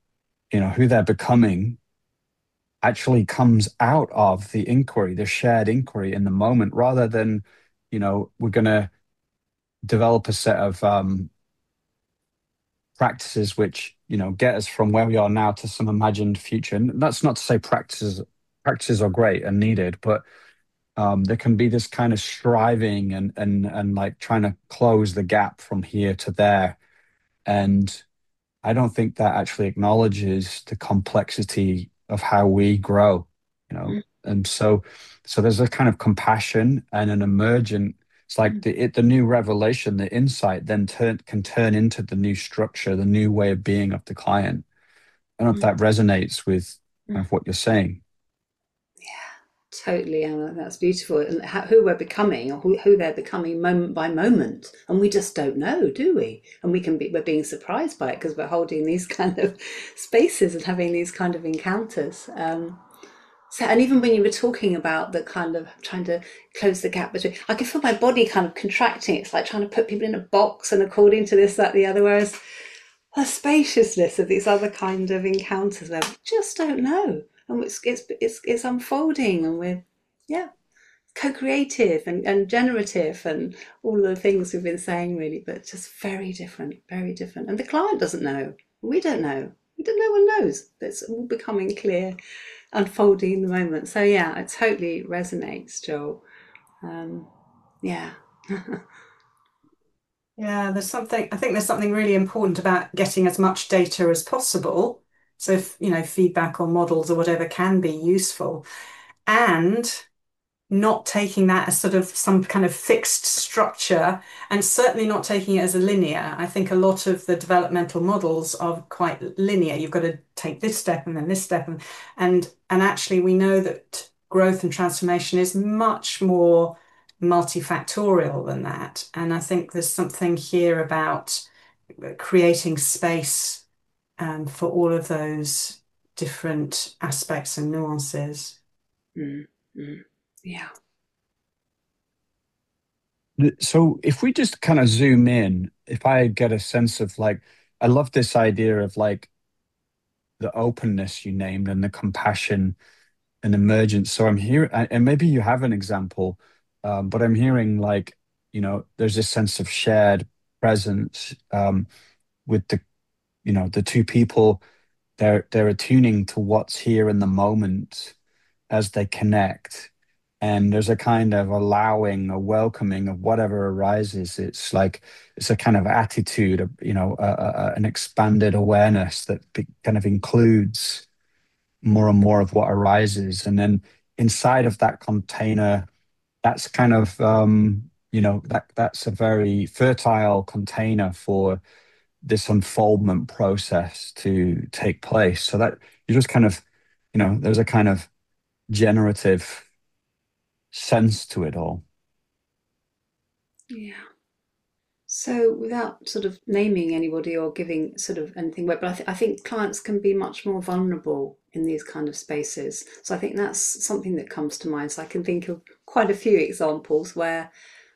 [SPEAKER 1] you know, who they're becoming actually comes out of the inquiry, the shared inquiry in the moment, rather than, you know, we're going to develop a set of um, practices which, you know, get us from where we are now to some imagined future. And that's not to say practices practices are great and needed, but um, there can be this kind of striving and and and like trying to close the gap from here to there. And I don't think that actually acknowledges the complexity of how we grow, you know. And so, so there's a kind of compassion and an emergent. It's like the it, the new revelation, the insight, then turn can turn into the new structure, the new way of being of the client. I don't know if that resonates with kind of what you're saying.
[SPEAKER 3] Totally, Emma. That's beautiful. And how, who we're becoming, or who, who they're becoming moment by moment, and we just don't know, do we? And we can be we're being surprised by it because we're holding these kind of spaces and having these kind of encounters. Um, so, and even when you were talking about the kind of trying to close the gap between, I can feel my body kind of contracting. It's like trying to put people in a box and according to this, that, the other. Whereas the spaciousness of these other kind of encounters where we just don't know, and it's it's it's, it's unfolding, and we're yeah co-creative and, and generative and all the things we've been saying really, but just very different, very different. And the client doesn't know, we don't know, we don't no one knows. It's all becoming clear, unfolding in the moment. So yeah, it totally resonates, Joel. Um, yeah.
[SPEAKER 2] Yeah, there's something, I think there's something really important about getting as much data as possible. So, if, you know, feedback or models or whatever can be useful, and not taking that as sort of some kind of fixed structure, and certainly not taking it as a linear. I think a lot of the developmental models are quite linear. You've got to take this step and then this step, and and and actually we know that growth and transformation is much more multifactorial than that. And I think there's something here about creating space um, for all of those different aspects and nuances.
[SPEAKER 3] Mm, mm, yeah.
[SPEAKER 1] So if we just kind of zoom in, if I get a sense of like, I love this idea of like the openness you named and the compassion and emergence. So I'm here, and maybe you have an example, um, but I'm hearing like, you know, there's this sense of shared presence um, with the, you know, the two people. They're they're attuning to what's here in the moment as they connect. And there's a kind of allowing, a welcoming of whatever arises. It's like it's a kind of attitude, of, you know, a, a, an expanded awareness that be, kind of includes more and more of what arises. And then inside of that container, that's kind of um, you know, that that's a very fertile container for this unfoldment process to take place. So that you just kind of, you know, there's a kind of generative sense to it all.
[SPEAKER 3] Yeah. So, without sort of naming anybody or giving sort of anything away, but I, th- I think clients can be much more vulnerable in these kind of spaces. So, I think that's something that comes to mind. So, I can think of quite a few examples where,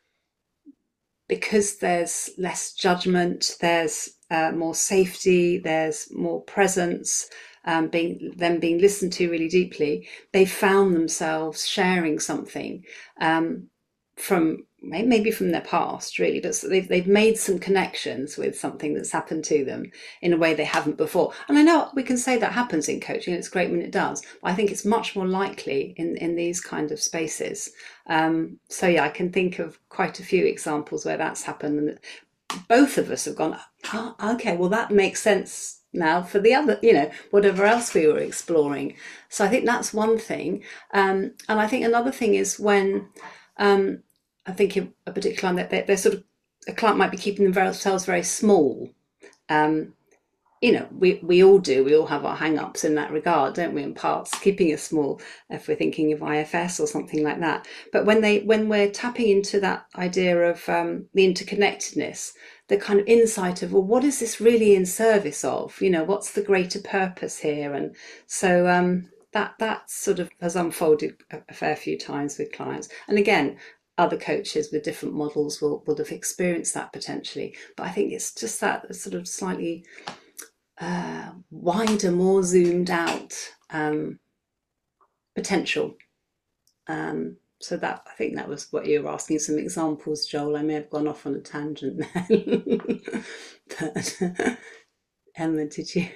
[SPEAKER 3] because there's less judgment, there's uh, more safety, there's more presence, um, being them being listened to really deeply, they found themselves sharing something um, from maybe from their past, really, but they've they've made some connections with something that's happened to them in a way they haven't before. And I know we can say that happens in coaching, and it's great when it does, but I think it's much more likely in in these kind of spaces. Um, so yeah, I can think of quite a few examples where that's happened, and both of us have gone, oh, okay, well that makes sense now for the other, you know, whatever else we were exploring. So I think that's one thing. Um, and I think another thing is when um, I think in a particular client that they're, they're sort of, a client might be keeping themselves very small. Um, you know, we, we all do, we all have our hang-ups in that regard, don't we, in parts, keeping us small if we're thinking of I F S or something like that. But when they when we're tapping into that idea of um, the interconnectedness, the kind of insight of, well, what is this really in service of? You know, what's the greater purpose here? And so um, that that sort of has unfolded a, a fair few times with clients. And again, other coaches with different models will, will have experienced that potentially. But I think it's just that sort of slightly uh, wider, more zoomed out um, potential. Um, so that, I think that was what you were asking, some examples, Joel. I may have gone off on a tangent then. But Emma, did you?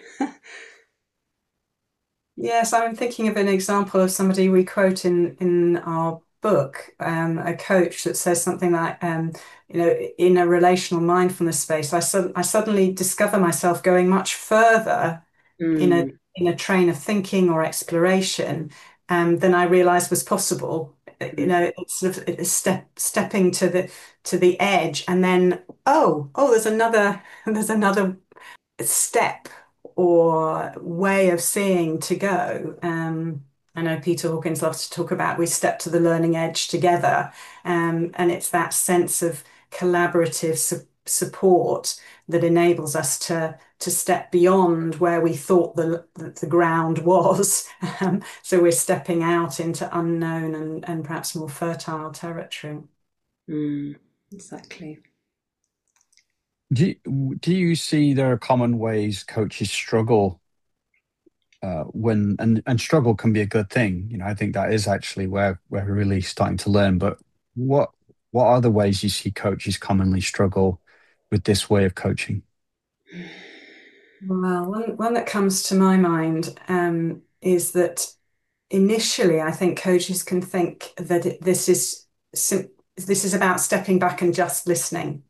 [SPEAKER 2] Yes, I'm thinking of an example of somebody we quote in in our book, um, a coach that says something like, um, you know, in a relational mindfulness space, I, sud I suddenly discover myself going much further in a
[SPEAKER 3] Mm,
[SPEAKER 2] in a train of thinking or exploration um, than I realized was possible. You
[SPEAKER 3] mm,
[SPEAKER 2] know, it's sort of it's step stepping to the to the edge, and then oh oh, there's another there's another step or way of seeing to go. Um, I know Peter Hawkins loves to talk about we step to the learning edge together, um, and it's that sense of collaborative su support that enables us to to step beyond where we thought the the ground was. Um, so we're stepping out into unknown and, and perhaps more fertile territory.
[SPEAKER 3] mm, exactly.
[SPEAKER 1] Do you, do you see there are common ways coaches struggle uh, when and and struggle can be a good thing. You know, I think that is actually where where we're really starting to learn. But what what are the ways you see coaches commonly struggle with this way of coaching?
[SPEAKER 2] Well, one, one that comes to my mind um, is that initially, I think coaches can think that it, this is sim this is about stepping back and just listening.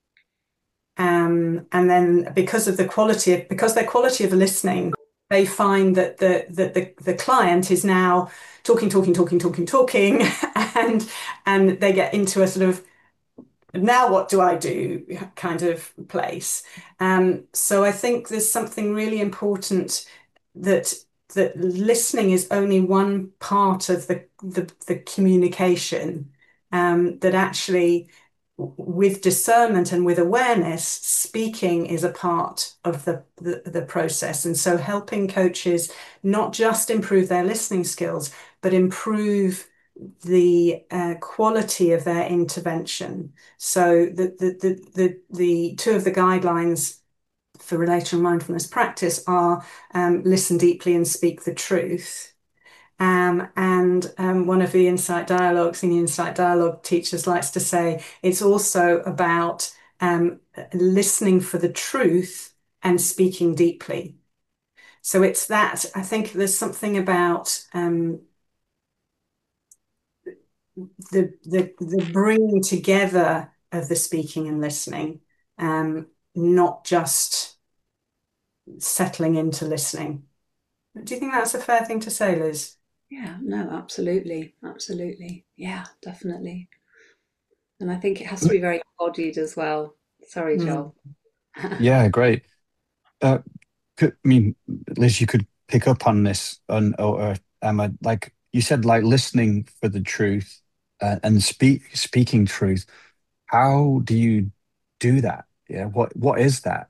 [SPEAKER 2] Um, and then because of the quality of because their quality of listening, they find that the that the, the client is now talking, talking, talking, talking, talking, and and they get into a sort of now what do I do kind of place. Um, so I think there's something really important that that listening is only one part of the the, the communication. Um, that actually, with discernment and with awareness, speaking is a part of the, the the process. And so helping coaches not just improve their listening skills, but improve the uh, quality of their intervention. So the, the, the, the, the two of the guidelines for relational mindfulness practice are um, listen deeply and speak the truth. Um, and um, one of the insight dialogues in the insight dialogue teachers likes to say it's also about um, listening for the truth and speaking deeply. So it's that, I think there's something about um, the, the the bringing together of the speaking and listening, um, not just settling into listening. Do you think that's a fair thing to say, Liz?
[SPEAKER 3] Yeah, no, absolutely. Absolutely. Yeah, definitely. And I think it has to be very embodied as well. Sorry,
[SPEAKER 2] Mm.
[SPEAKER 3] Joel.
[SPEAKER 1] Yeah, great. Uh, could, I mean, Liz, you could pick up on this, on or, or Emma, like you said, like listening for the truth uh, and speak speaking truth. How do you do that? Yeah, what what is that?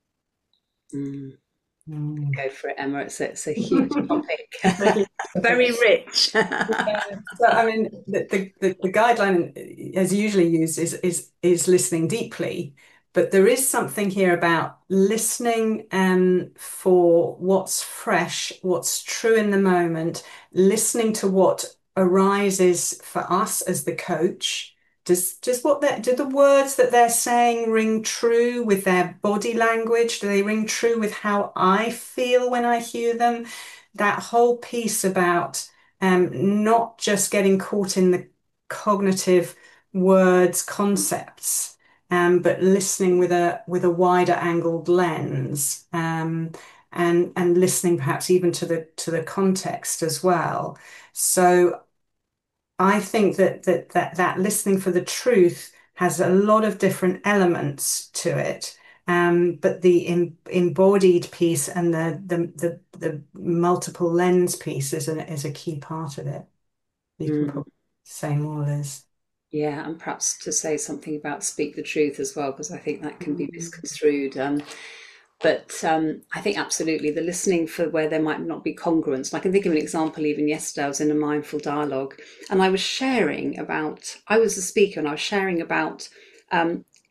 [SPEAKER 3] Mm.
[SPEAKER 2] Mm.
[SPEAKER 3] Go for it, Emma. It's, it's a huge topic.
[SPEAKER 2] It's a huge
[SPEAKER 3] Very
[SPEAKER 2] topic.
[SPEAKER 3] rich.
[SPEAKER 2] Yeah. So I mean, the, the, the guideline as usually used is is is listening deeply, but there is something here about listening um, for what's fresh, what's true in the moment, listening to what arises for us as the coach. Does does what they do the words that they're saying ring true with their body language? Do they ring true with how I feel when I hear them? That whole piece about um, not just getting caught in the cognitive words, concepts, um, but listening with a with a wider angled lens, um, and and listening perhaps even to the to the context as well. So I think that that that that listening for the truth has a lot of different elements to it. Um, but the em embodied piece and the, the the the multiple lens piece is a is a key part of it. You can
[SPEAKER 3] Mm.
[SPEAKER 2] probably say more, Liz.
[SPEAKER 3] Yeah, and perhaps to say something about speak the truth as well, because I think that can be misconstrued. Um, but um, I think absolutely the listening for where there might not be congruence. And I can think of an example even yesterday. I was in a mindful dialogue and I was sharing about, I was the speaker and I was sharing about um,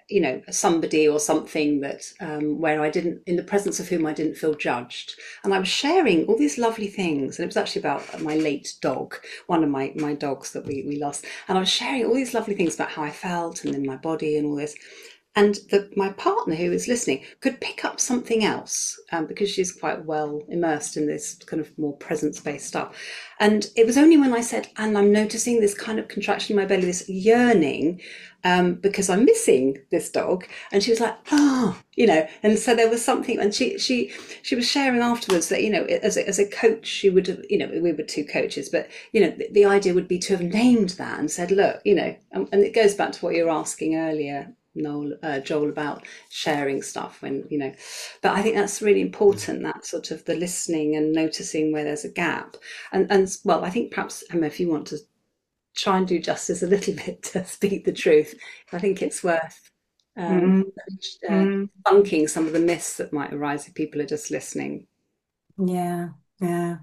[SPEAKER 3] you know, somebody or something that um, where I didn't, in the presence of whom I didn't feel judged. And I was sharing all these lovely things. And it was actually about my late dog, one of my, my dogs that we, we lost. And I was sharing all these lovely things about how I felt and in my body and all this. And the, my partner who was listening could pick up something else um, because she's quite well immersed in this kind of more presence-based stuff. And it was only when I said, and I'm noticing this kind of contraction in my belly, this yearning, um, because I'm missing this dog. And she was like, oh, you know, and so there was something, and she she she was sharing afterwards that, you know, as a, as a coach, she would have, you know, we were two coaches, but, you know, the, the idea would be to have named that and said, look, you know, and, and it goes back to what you were asking earlier, Noel, uh, Joel, about sharing stuff when, you know, but I think that's really important, that sort of the listening and noticing where there's a gap. And, and well, I think perhaps, Emma, if you want to try and do justice a little bit to speak the truth, I think it's worth um, mm. uh, bunking some of the myths that might arise if people are just listening.
[SPEAKER 2] Yeah, yeah.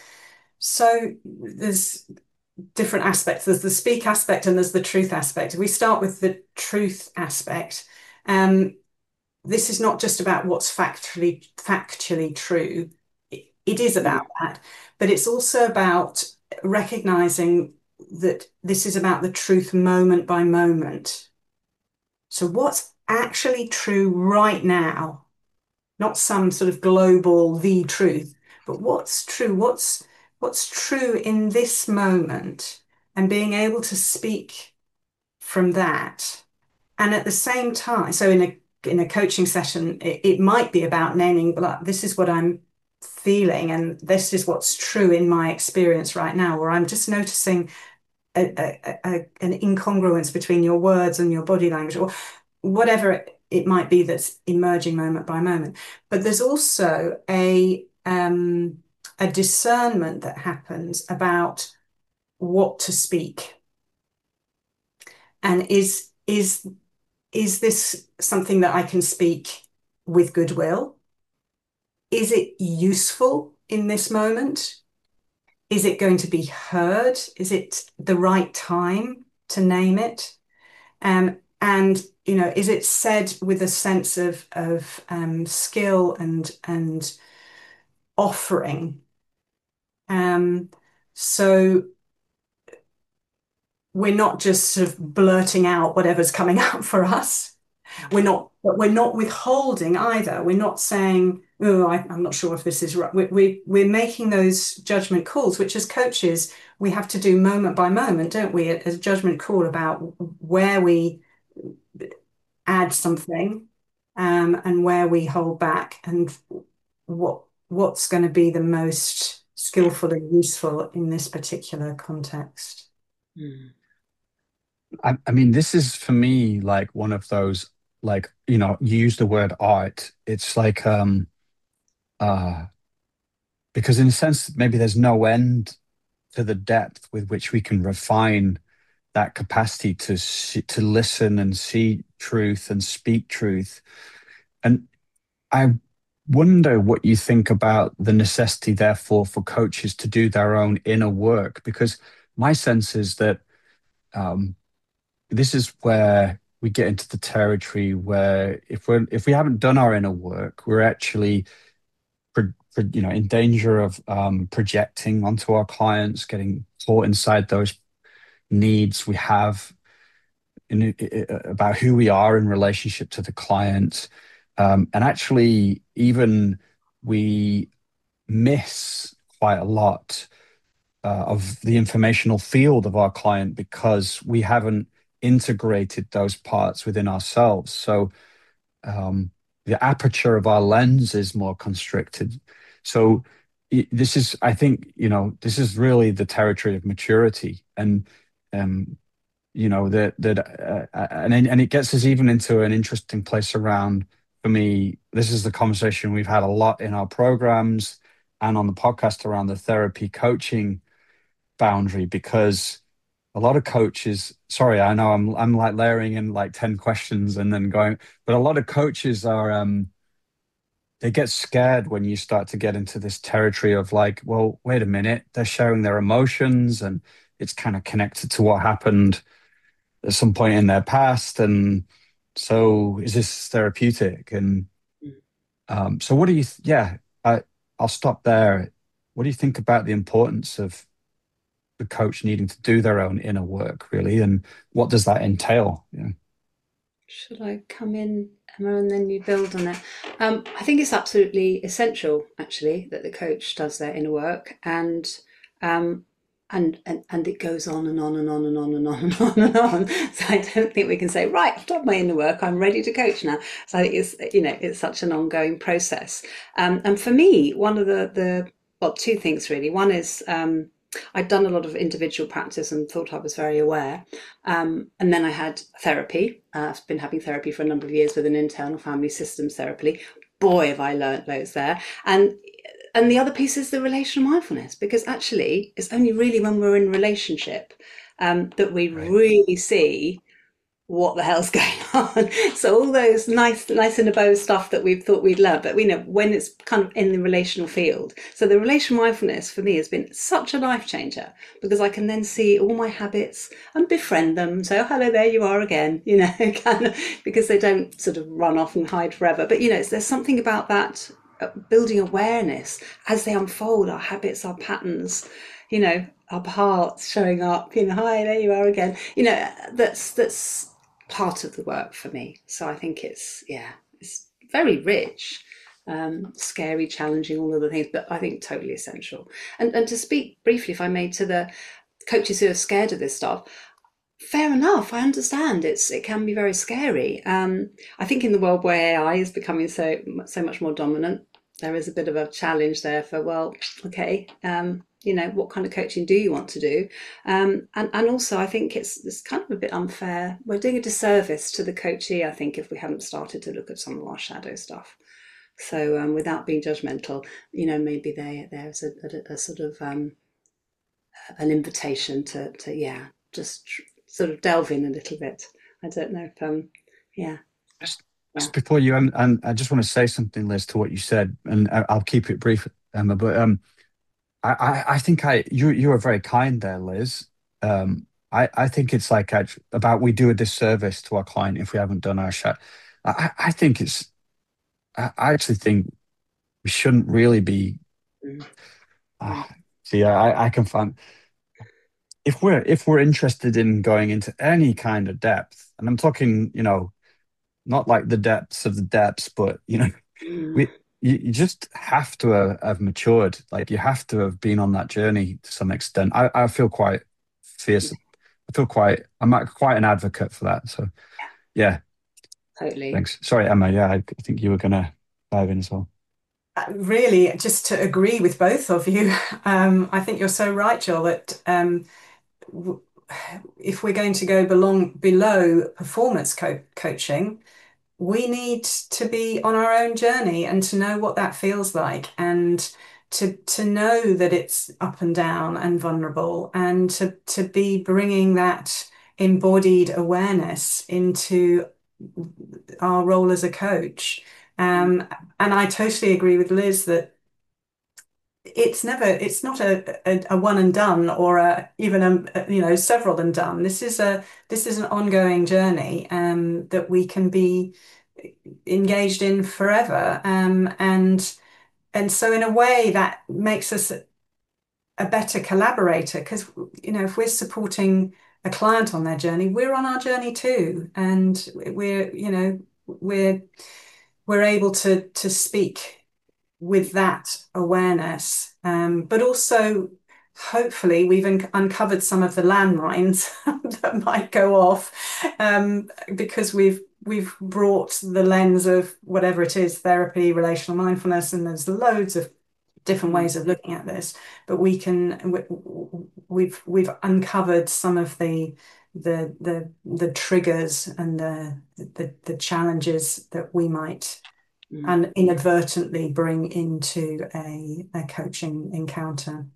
[SPEAKER 2] So there's different aspects. There's the speak aspect and there's the truth aspect. We start with the truth aspect. Um, this is not just about what's factually factually true. It, it is about that, but it's also about recognizing that this is about the truth moment by moment. So what's actually true right now, not some sort of global the truth, but what's true, what's what's true in this moment, and being able to speak from that. And at the same time, so in a in a coaching session, it, it might be about naming, like, this is what I'm feeling, and this is what's true in my experience right now, or I'm just noticing a, a, a, an incongruence between your words and your body language, or whatever it, it might be that's emerging moment by moment. But there's also a um, a discernment that happens about what to speak. And is is is this something that I can speak with goodwill? Is it useful in this moment? Is it going to be heard? Is it the right time to name it? Um, and you know, is it said with a sense of of um, skill and and offering? Um, so we're not just sort of blurting out whatever's coming up for us. We're not, but we're not withholding either. We're not saying, "Oh, I, I'm not sure if this is right." We, we, we're making those judgment calls, which as coaches we have to do moment by moment, don't we? A, a judgment call about where we add something, um, and where we hold back, and what what's going to be the most skillful and useful in this particular context.
[SPEAKER 3] Mm.
[SPEAKER 1] I, I mean, this is for me like one of those, like, you know, you use the word art. It's like, um, uh, because in a sense, maybe there's no end to the depth with which we can refine that capacity to see, to listen and see truth and speak truth. And I wonder what you think about the necessity, therefore, for coaches to do their own inner work, because my sense is that um, this is where we get into the territory where if we're if we haven't done our inner work, we're actually pro, pro, you know in danger of um, projecting onto our clients, getting caught inside those needs we have in, in, about who we are in relationship to the client, um, and actually even we miss quite a lot uh, of the informational field of our client because we haven't integrated those parts within ourselves. So um, the aperture of our lens is more constricted. So this is, I think, you know, this is really the territory of maturity, and um, you know that that uh, and and it gets us even into an interesting place around. For me, this is the conversation we've had a lot in our programs and on the podcast around the therapy coaching boundary, because a lot of coaches, sorry, I know I'm I'm like layering in like ten questions and then going, but a lot of coaches are um they get scared when you start to get into this territory of like, well, wait a minute, they're sharing their emotions and it's kind of connected to what happened at some point in their past, and so is this therapeutic? And um, so what do you, th- yeah, I, I'll stop there. What do you think about the importance of the coach needing to do their own inner work, really? And what does that entail? Yeah.
[SPEAKER 3] Should I come in, Emma, and then you build on it? Um, I think it's absolutely essential, actually, that the coach does their inner work, and um, and and and it goes on and on and on and on and on and on and on. So I don't think we can say, right, I've done my inner work, I'm ready to coach now. So I think it's, you know, it's such an ongoing process. Um, and for me, one of the the well, two things really. One is um, I'd done a lot of individual practice and thought I was very aware. Um, and then I had therapy. Uh, I've been having therapy for a number of years with an internal family systems therapy. Boy, have I learnt loads there. And and the other piece is the relational mindfulness, because actually it's only really when we're in relationship um, that we
[SPEAKER 1] Right.
[SPEAKER 3] really see what the hell's going on. So all those nice nice in a bow stuff that we've thought we'd learn, but we know when it's kind of in the relational field. So the relational mindfulness for me has been such a life changer, because I can then see all my habits and befriend them. So hello, there you are again, you know, kind of, because they don't sort of run off and hide forever. But you know, there's something about that uh, building awareness as they unfold, our habits, our patterns, you know, our hearts showing up, you know, hi, there you are again. You know, that's that's part of the work for me. So I think it's, yeah, it's very rich, um, scary, challenging, all of the things, but I think totally essential. And and to speak briefly, if I may, to the coaches who are scared of this stuff, fair enough. I understand it's it can be very scary. Um, I think in the world where A I is becoming so so much more dominant, there is a bit of a challenge there for, well, okay, um, you know, what kind of coaching do you want to do? Um, and and also, I think it's it's kind of a bit unfair. We're doing a disservice to the coachee, I think, if we haven't started to look at some of our shadow stuff. So um, without being judgmental, you know, maybe there there's a, a, a sort of um, an invitation to to yeah, just tr- sort of delve in a little bit. I don't know if um, yeah,
[SPEAKER 1] Just,
[SPEAKER 3] yeah.
[SPEAKER 1] just before you, and, and I just want to say something, Liz, to what you said, and I- I'll keep it brief, Emma. But um, I, I, I think I you you were very kind there, Liz. Um, I, I think it's like act- about we do a disservice to our client if we haven't done our shot. I, I I think it's. I I actually think we shouldn't really be.
[SPEAKER 3] Mm, mm,
[SPEAKER 1] Uh, see, I, I can find if we're if we're interested in going into any kind of depth, and I'm talking, you know, not like the depths of the depths, but you know,
[SPEAKER 3] mm.
[SPEAKER 1] we you, you just have to have, have matured. Like you have to have been on that journey to some extent. I, I feel quite fierce. I feel quite. I'm a- quite an advocate for that. So yeah,
[SPEAKER 3] Totally.
[SPEAKER 1] thanks. Sorry, Emma. Yeah, I, I think you were gonna dive in as well.
[SPEAKER 2] Uh, Really, just to agree with both of you, um, I think you're so right, Joel, that um, w- if we're going to go belong below performance co coaching, we need to be on our own journey and to know what that feels like, and to to know that it's up and down and vulnerable, and to to be bringing that embodied awareness into our role as a coach.
[SPEAKER 3] Mm,
[SPEAKER 2] Um, and I totally agree with Liz that it's never, it's not a, a, a one and done, or a, even a, you know, several and done. This is a, this is an ongoing journey um, that we can be engaged in forever. Um, and, and so in a way that makes us a better collaborator, because, you know, if we're supporting a client on their journey, we're on our journey too. And we're, you know, we're, we're able to, to speak with that awareness. Um, but also, hopefully, we've un uncovered some of the landmines that might go off, um, because we've we've brought the lens of whatever it is, therapy, relational mindfulness, and there's loads of different
[SPEAKER 3] mm,
[SPEAKER 2] ways of looking at this. But we can we, we've we've uncovered some of the the the the triggers and the the, the challenges that we might
[SPEAKER 3] mm.
[SPEAKER 2] and inadvertently bring into a, a coaching encounter.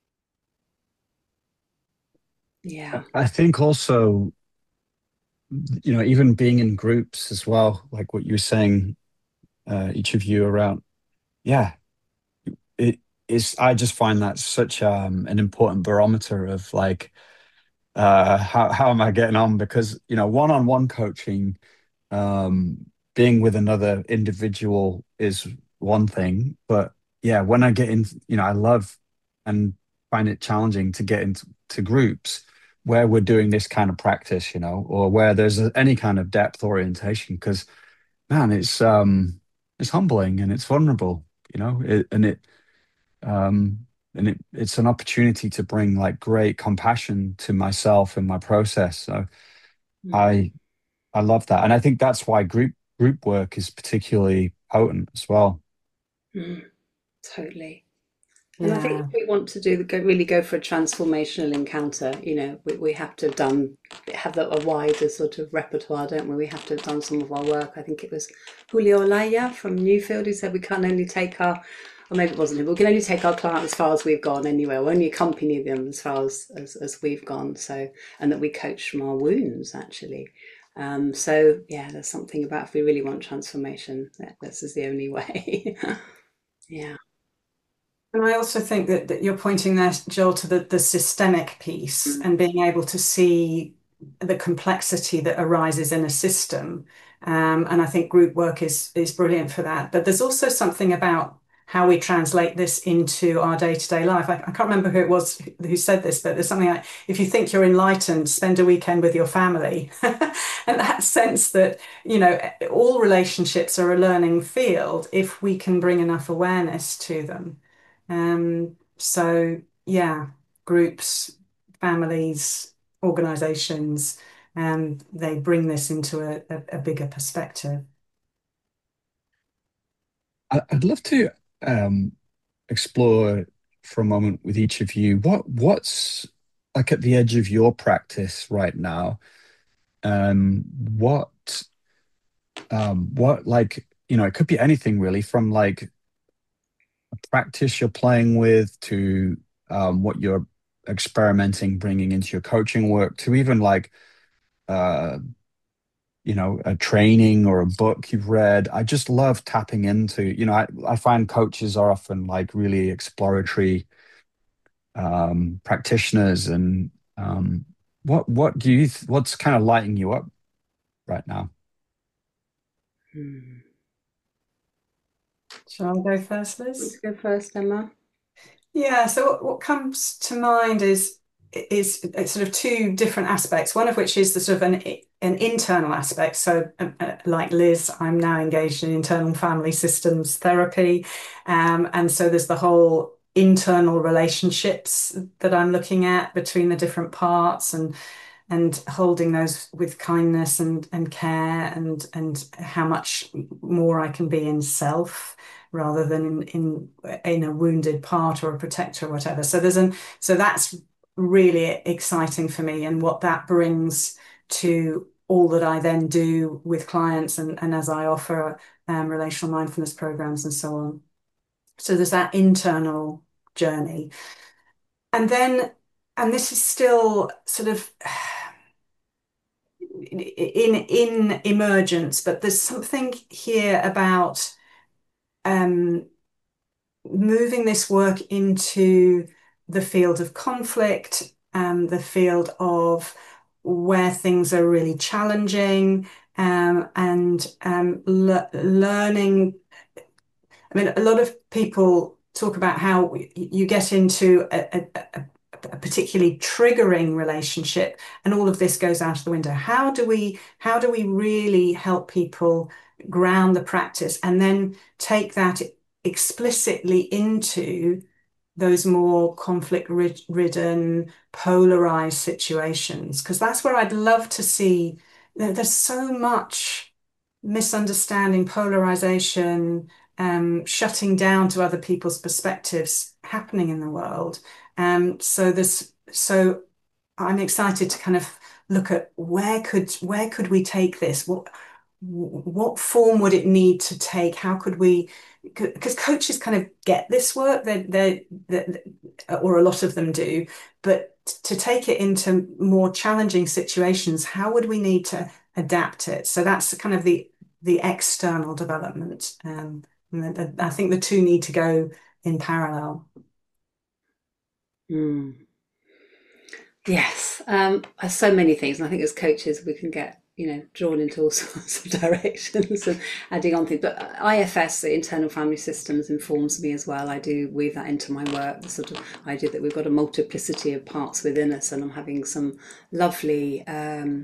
[SPEAKER 3] Yeah.
[SPEAKER 1] I think also, you know, even being in groups as well, like what you were saying, uh, each of you around, yeah, it is. I just find that such um, an important barometer of like, uh, how how am I getting on? Because you know, one-on-one coaching, Um, being with another individual is one thing, but yeah, when I get in, you know, I love and find it challenging to get into to groups where we're doing this kind of practice, you know, or where there's a, any kind of depth orientation, because man, it's um, it's humbling and it's vulnerable, you know, it, and it um, and it, it's an opportunity to bring like great compassion to myself and my process. So
[SPEAKER 3] Mm,
[SPEAKER 1] I I love that, and I think that's why group group work is particularly potent as well.
[SPEAKER 3] mm, totally. And I think if
[SPEAKER 2] Yeah.
[SPEAKER 3] we want to do the go, really go for a transformational encounter, you know, we, we have to have done have a, a wider sort of repertoire, don't we? We have to have done some of our work. I think it was Julio Olaya from Newfield who said we can only take our, or maybe it wasn't him, we can only take our client as far as we've gone anyway. We only accompany them as far as, as, as we've gone. So, and that we coach from our wounds actually. Um, so yeah, there's something about if we really want transformation, that this is the only way. Yeah.
[SPEAKER 2] And I also think that, that you're pointing there, Joel, to the, the systemic piece
[SPEAKER 3] Mm.
[SPEAKER 2] and being able to see the complexity that arises in a system. Um, and I think group work is is brilliant for that. But there's also something about how we translate this into our day-to-day life. I, I can't remember who it was who said this, but there's something like, if you think you're enlightened, spend a weekend with your family. And that sense that, you know, all relationships are a learning field if we can bring enough awareness to them. Um, so yeah, groups, families, organizations, um, they bring this into a, a, a bigger perspective.
[SPEAKER 1] I, I'd love to um, explore for a moment with each of you what what's like at the edge of your practice right now. Um, what um, what like you know, it could be anything really, from like practice you're playing with to um, what you're experimenting, bringing into your coaching work, to even like uh, you know, a training or a book you've read. I just love tapping into, you know, I, I find coaches are often like really exploratory um, practitioners. And um, what what do you th- what's kind of lighting you up right now?
[SPEAKER 3] Hmm.
[SPEAKER 2] Shall I go first,
[SPEAKER 3] Want to
[SPEAKER 2] Liz?
[SPEAKER 3] go first, Emma?
[SPEAKER 2] Yeah, so what, what comes to mind is is it's sort of two different aspects. One of which is the sort of an an internal aspect. So, uh, uh, like Liz, I'm now engaged in internal family systems therapy, um, and so there's the whole internal relationships that I'm looking at between the different parts, and and holding those with kindness and and care, and and how much more I can be in self rather than in in in a wounded part or a protector or whatever. So there's an so that's really exciting for me, and what that brings to all that I then do with clients, and, and as I offer um, relational mindfulness programs and so on. So there's that internal journey. And then, and this is still sort of in in emergence, but there's something here about um, moving this work into the field of conflict, um, the field of where things are really challenging, um, and um, le learning. I mean, a lot of people talk about how you get into a, a, a particularly triggering relationship, and all of this goes out of the window. How do we how do we really help people ground the practice and then take that explicitly into those more conflict ridden, polarized situations? Because that's where I'd love to see. There's so much misunderstanding, polarization, um, shutting down to other people's perspectives happening in the world. Um, so this, so I'm excited to kind of look at where could where could we take this? What what form would it need to take? How could we? Because coaches kind of get this work, they they or a lot of them do, but to take it into more challenging situations, how would we need to adapt it? So that's kind of the the external development. Um, and I think the two need to go in parallel.
[SPEAKER 3] Mm. Yes, um, so many things, and I think as coaches we can get, you know, drawn into all sorts of directions and adding on things. But I F S, the internal family systems, informs me as well. I do weave that into my work, the sort of idea that we've got a multiplicity of parts within us, and I'm having some lovely um,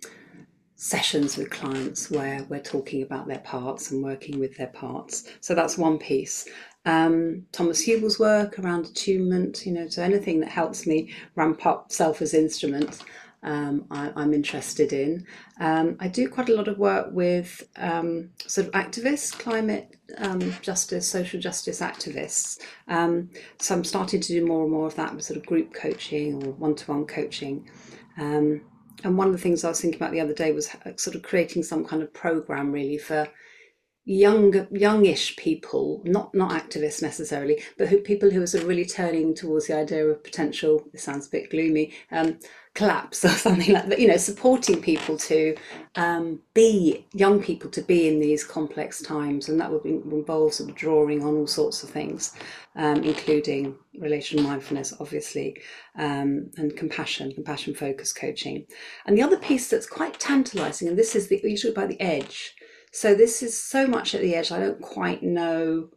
[SPEAKER 3] sessions with clients where we're talking about their parts and working with their parts. So that's one piece. Um, Thomas Hubel's work around attunement, you know, so anything that helps me ramp up self as instrument, um, I, I'm interested in. Um, I do quite a lot of work with um, sort of activists, climate um, justice, social justice activists. Um, so I'm starting to do more and more of that with sort of group coaching or one-to-one coaching. Um, and one of the things I was thinking about the other day was sort of creating some kind of program really for young, youngish people, not not activists necessarily, but who, people who are sort of really turning towards the idea of potential, this sounds a bit gloomy, um, collapse or something like that, you know, supporting people to um, be, young people to be in these complex times. And that would be, involve sort of drawing on all sorts of things, um, including relational mindfulness, obviously, um, and compassion, compassion focused coaching. And the other piece that's quite tantalizing, and this is the, you talk about the edge. So this is so much at the edge, I don't quite know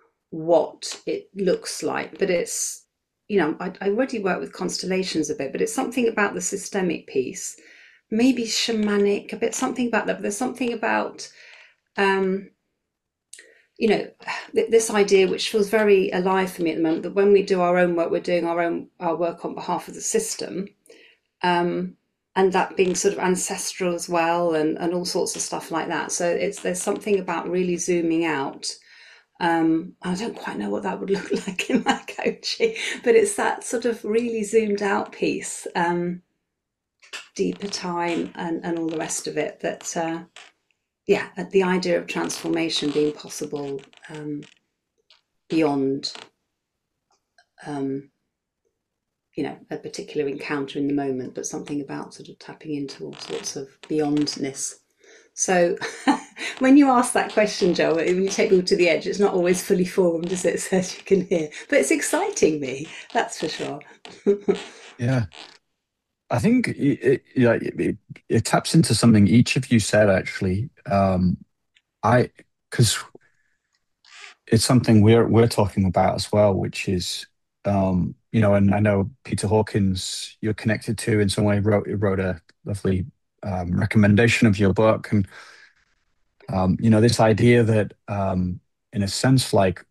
[SPEAKER 3] what it looks like, but it's, you know, I, I already work with constellations a bit, but it's something about the systemic piece, maybe shamanic, a bit something about that, but there's something about, um, you know, th- this idea which feels very alive for me at the moment, that when we do our own work, we're doing our own our work on behalf of the system. Um, and that being sort of ancestral as well, and, and all sorts of stuff like that. So it's there's something about really zooming out. Um, I don't quite know what that would look like in my coaching, but it's that sort of really zoomed out piece, um, deeper time and, and all the rest of it. That, uh, yeah, the idea of transformation being possible um, beyond um, you know, a particular encounter in the moment, but something about sort of tapping into all sorts of beyondness. So when you ask that question, Joe, when you take people to the edge, it's not always fully formed, is it? So as you can hear, but it's exciting me, that's for sure.
[SPEAKER 1] Yeah. I think it, it, yeah, it, it taps into something each of you said, actually. Um, I, because it's something we're we're talking about as well, which is, um, you know, and I know Peter Hawkins, you're connected to in some way, wrote wrote a lovely um, recommendation of your book, and um, you know, this idea that, um, in a sense, like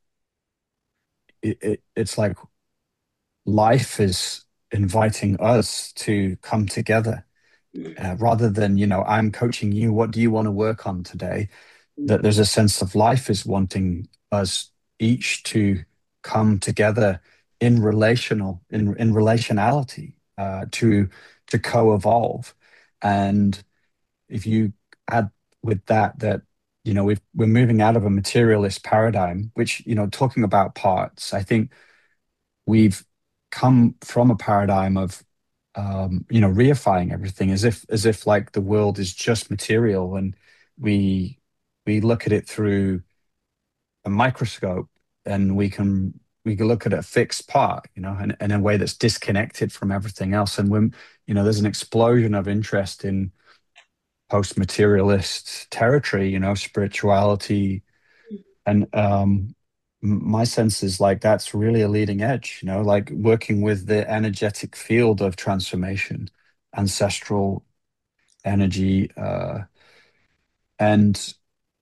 [SPEAKER 1] it, it, it's like life is inviting us to come together, uh, rather than, you know, I'm coaching you. What do you want to work on today? That there's a sense of life is wanting us each to come together in relational in in relationality, uh, to to co-evolve. And if you add with that that, you know, we've, we're moving out of a materialist paradigm, which, you know, talking about parts, I think we've come from a paradigm of, um, you know, reifying everything as if as if like the world is just material, and we we look at it through a microscope, and we can we can look at a fixed part, you know, in, in a way that's disconnected from everything else. And when, you know, there's an explosion of interest in post-materialist territory, you know, spirituality, and um, my sense is like that's really a leading edge, you know, like working with the energetic field of transformation, ancestral energy, uh, and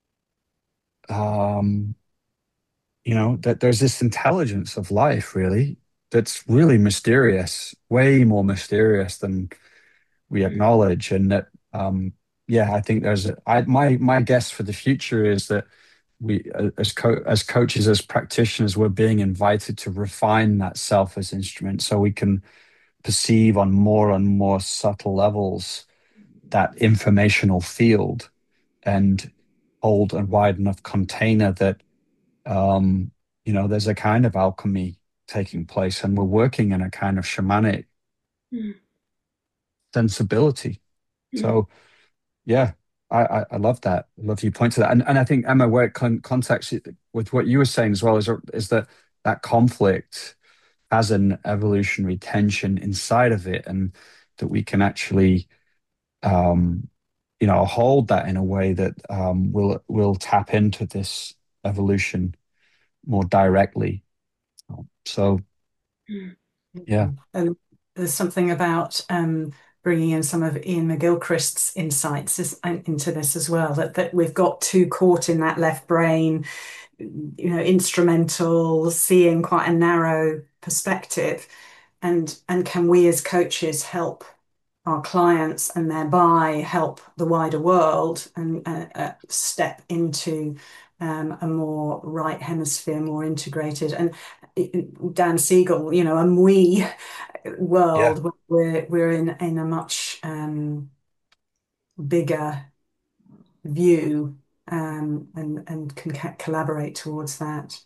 [SPEAKER 1] um, you know, that there's this intelligence of life really that's really mysterious, way more mysterious than we acknowledge. And that, um, yeah, I think there's a, I, my my guess for the future is that we, as co- as coaches, as practitioners, we're being invited to refine that self as instrument, so we can perceive on more and more subtle levels that informational field, and hold a wide enough container that, um, you know, there's a kind of alchemy taking place, and we're working in a kind of shamanic
[SPEAKER 3] Mm.
[SPEAKER 1] sensibility.
[SPEAKER 3] Mm.
[SPEAKER 1] So, yeah, I, I, I love that. I love you point to that. And, and I think, Emma, where it con- context with what you were saying as well is, is that that conflict has an evolutionary tension inside of it, and that we can actually, um, you know, hold that in a way that um, will will tap into this evolution more directly. So, yeah.
[SPEAKER 2] And there's something about um, bringing in some of Ian McGilchrist's insights is, uh, into this as well, that, that we've got too caught in that left brain, you know, instrumental, seeing quite a narrow perspective. And, and can we as coaches help our clients and thereby help the wider world and uh, uh, step into um, a more right hemisphere, more integrated. And Dan Siegel, you know, and we
[SPEAKER 1] Yeah.
[SPEAKER 2] world, we're we're in in a much um, bigger view um, and and can collaborate towards that.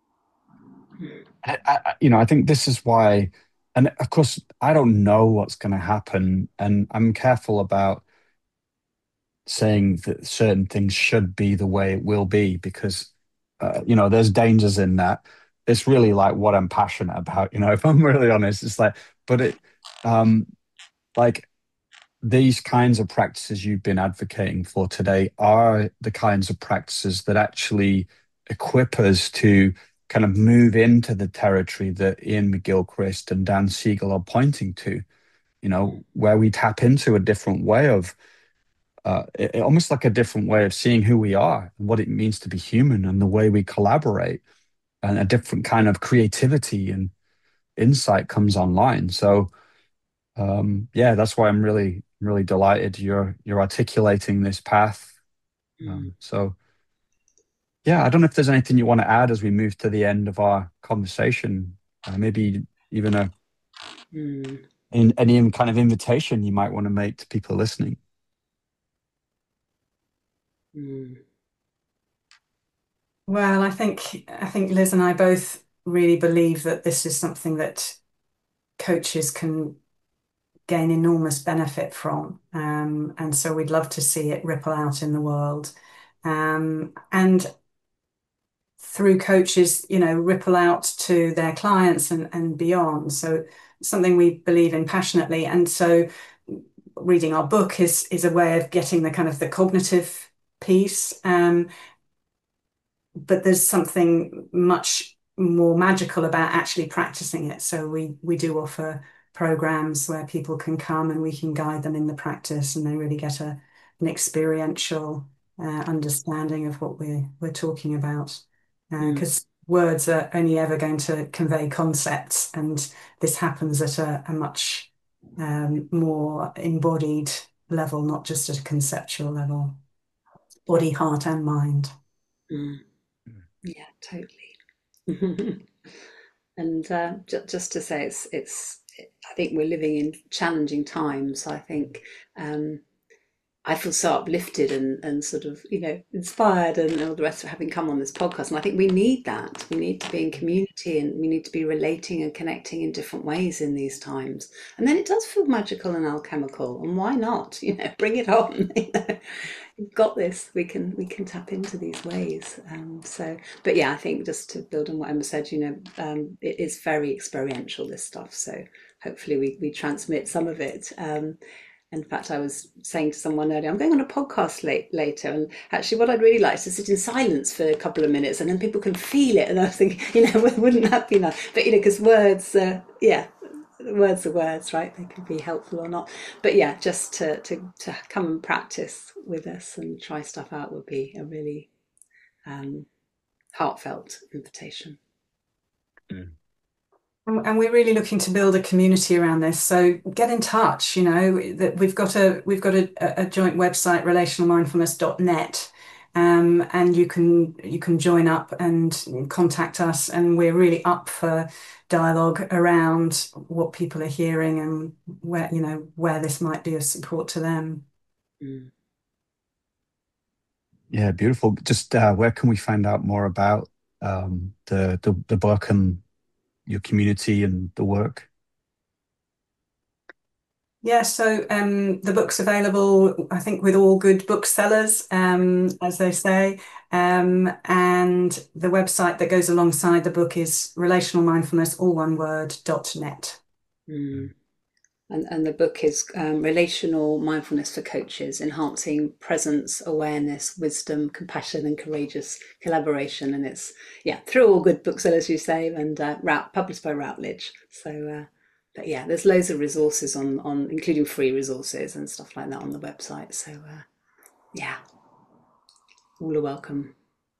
[SPEAKER 1] I, I, you know, I think this is why, and of course, I don't know what's going to happen, and I'm careful about saying that certain things should be the way it will be because, uh, you know, there's dangers in that. It's really like what I'm passionate about, you know, if I'm really honest. It's like, but it, um, like these kinds of practices you've been advocating for today are the kinds of practices that actually equip us to kind of move into the territory that Ian McGilchrist and Dan Siegel are pointing to, you know, where we tap into a different way of, uh, it, almost like a different way of seeing who we are and what it means to be human and the way we collaborate and a different kind of creativity and insight comes online. So, um, yeah, that's why I'm really, really delighted you're you're articulating this path. Um, so, yeah, I don't know if there's anything you want to add as we move to the end of our conversation. Uh, maybe even a
[SPEAKER 3] Mm.
[SPEAKER 1] in any kind of invitation you might want to make to people listening.
[SPEAKER 3] Mm.
[SPEAKER 2] Well, I think I think Liz and I both really believe that this is something that coaches can gain enormous benefit from. Um, and so we'd love to see it ripple out in the world. Um, and through coaches, you know, ripple out to their clients and, and beyond. So something we believe in passionately. And so reading our book is is a way of getting the kind of the cognitive piece. Um, but there's something much more magical about actually practicing it. So we we do offer programs where people can come and we can guide them in the practice, and they really get a an experiential uh, understanding of what we're we're talking about. Because uh, words are only ever going to convey concepts, and this happens at a, a much um, more embodied level, not just at a conceptual level, body, heart, and mind.
[SPEAKER 3] Mm. Yeah, totally. And uh, j- just to say, it's it's. I think we're living in challenging times. I think um, I feel so uplifted and and sort of you know inspired and all the rest of having come on this podcast. And I think we need that. We need to be in community and we need to be relating and connecting in different ways in these times. And then it does feel magical and alchemical. And why not? You know, bring it on. You know? We've got this. We can we can tap into these ways. Um, so, but yeah, I think just to build on what Emma said, you know, um, it is very experiential, this stuff. So hopefully we we transmit some of it. Um, in fact, I was saying to someone earlier, I'm going on a podcast late, later, and actually, what I'd really like is to sit in silence for a couple of minutes, and then people can feel it. And I was thinking, you know, wouldn't that be nice? But you know, because words, uh, yeah, words are words, right? They can be helpful or not. But yeah, just to to to come and practice with us and try stuff out would be a really um, heartfelt invitation.
[SPEAKER 1] Mm.
[SPEAKER 2] And we're really looking to build a community around this. So get in touch, you know, that we've got a we've got a, a joint website, relational mindfulness dot net. Um, and you can you can join up and contact us, and we're really up for dialogue around what people are hearing and where you know where this might be of support to them.
[SPEAKER 3] Mm.
[SPEAKER 1] Yeah, beautiful. Just uh, where can we find out more about um, the, the the book and your community and the work?
[SPEAKER 2] Yeah, so um, the book's available, I think, with all good booksellers, um, as they say. Um, and the website that goes alongside the book is relational mindfulness, all one word, dot net.
[SPEAKER 3] Mm. And, and the book is um, Relational Mindfulness for Coaches, Enhancing Presence, Awareness, Wisdom, Compassion and Courageous Collaboration. And it's, yeah, through all good booksellers, as you say, and uh, Rout, published by Routledge. So, uh, but yeah, there's loads of resources on, on, including free resources and stuff like that on the website. So, uh, yeah, all are welcome.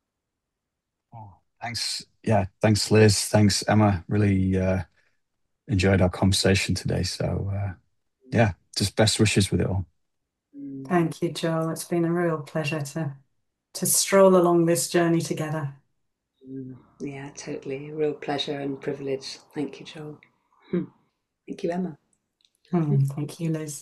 [SPEAKER 1] Oh, thanks. Yeah, thanks, Liz. Thanks, Emma. Really uh, enjoyed our conversation today. So, uh, yeah, just best wishes with it all.
[SPEAKER 2] Thank you, Joel. It's been a real pleasure to to stroll along this journey together.
[SPEAKER 3] Yeah, totally. A real pleasure and privilege. Thank you, Joel. Thank you, Emma.
[SPEAKER 2] Hmm, thank you, Liz.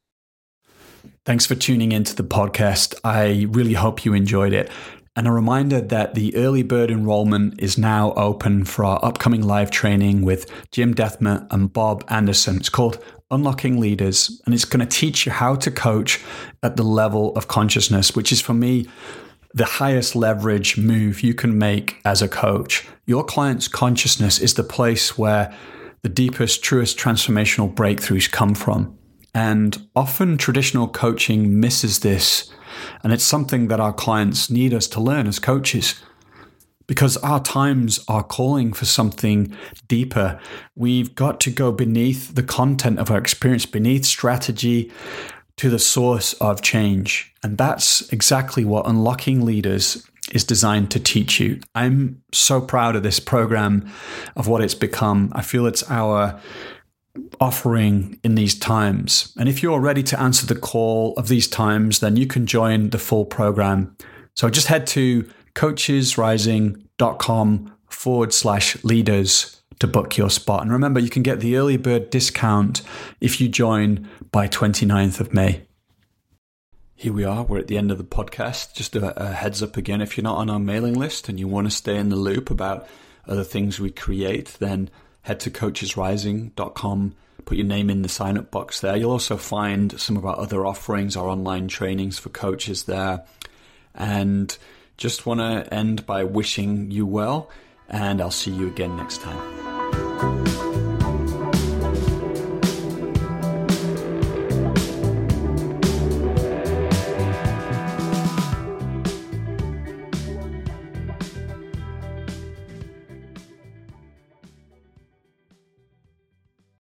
[SPEAKER 1] Thanks for tuning into the podcast. I really hope you enjoyed it. And a reminder that the early bird enrollment is now open for our upcoming live training with Jim Dethmer and Bob Anderson. It's called Unlocking Leaders, and it's going to teach you how to coach at the level of consciousness, which is, for me, the highest leverage move you can make as a coach. Your client's consciousness is the place where the deepest, truest transformational breakthroughs come from. And often traditional coaching misses this. And it's something that our clients need us to learn as coaches. Because our times are calling for something deeper. We've got to go beneath the content of our experience, beneath strategy, to the source of change. And that's exactly what Unlocking Leaders is designed to teach you. I'm so proud of this program, of what it's become. I feel it's our offering in these times. And if you're ready to answer the call of these times, then you can join the full program. So just head to coachesrising.com forward slash leaders to book your spot. And remember, you can get the early bird discount if you join by twenty-ninth of May. Here we are. We're at the end of the podcast. Just a, a heads up again, if you're not on our mailing list and you want to stay in the loop about other things we create, then head to coaches rising dot com, put your name in the sign-up box there. You'll also find some of our other offerings, our online trainings for coaches there. And just want to end by wishing you well, and I'll see you again next time.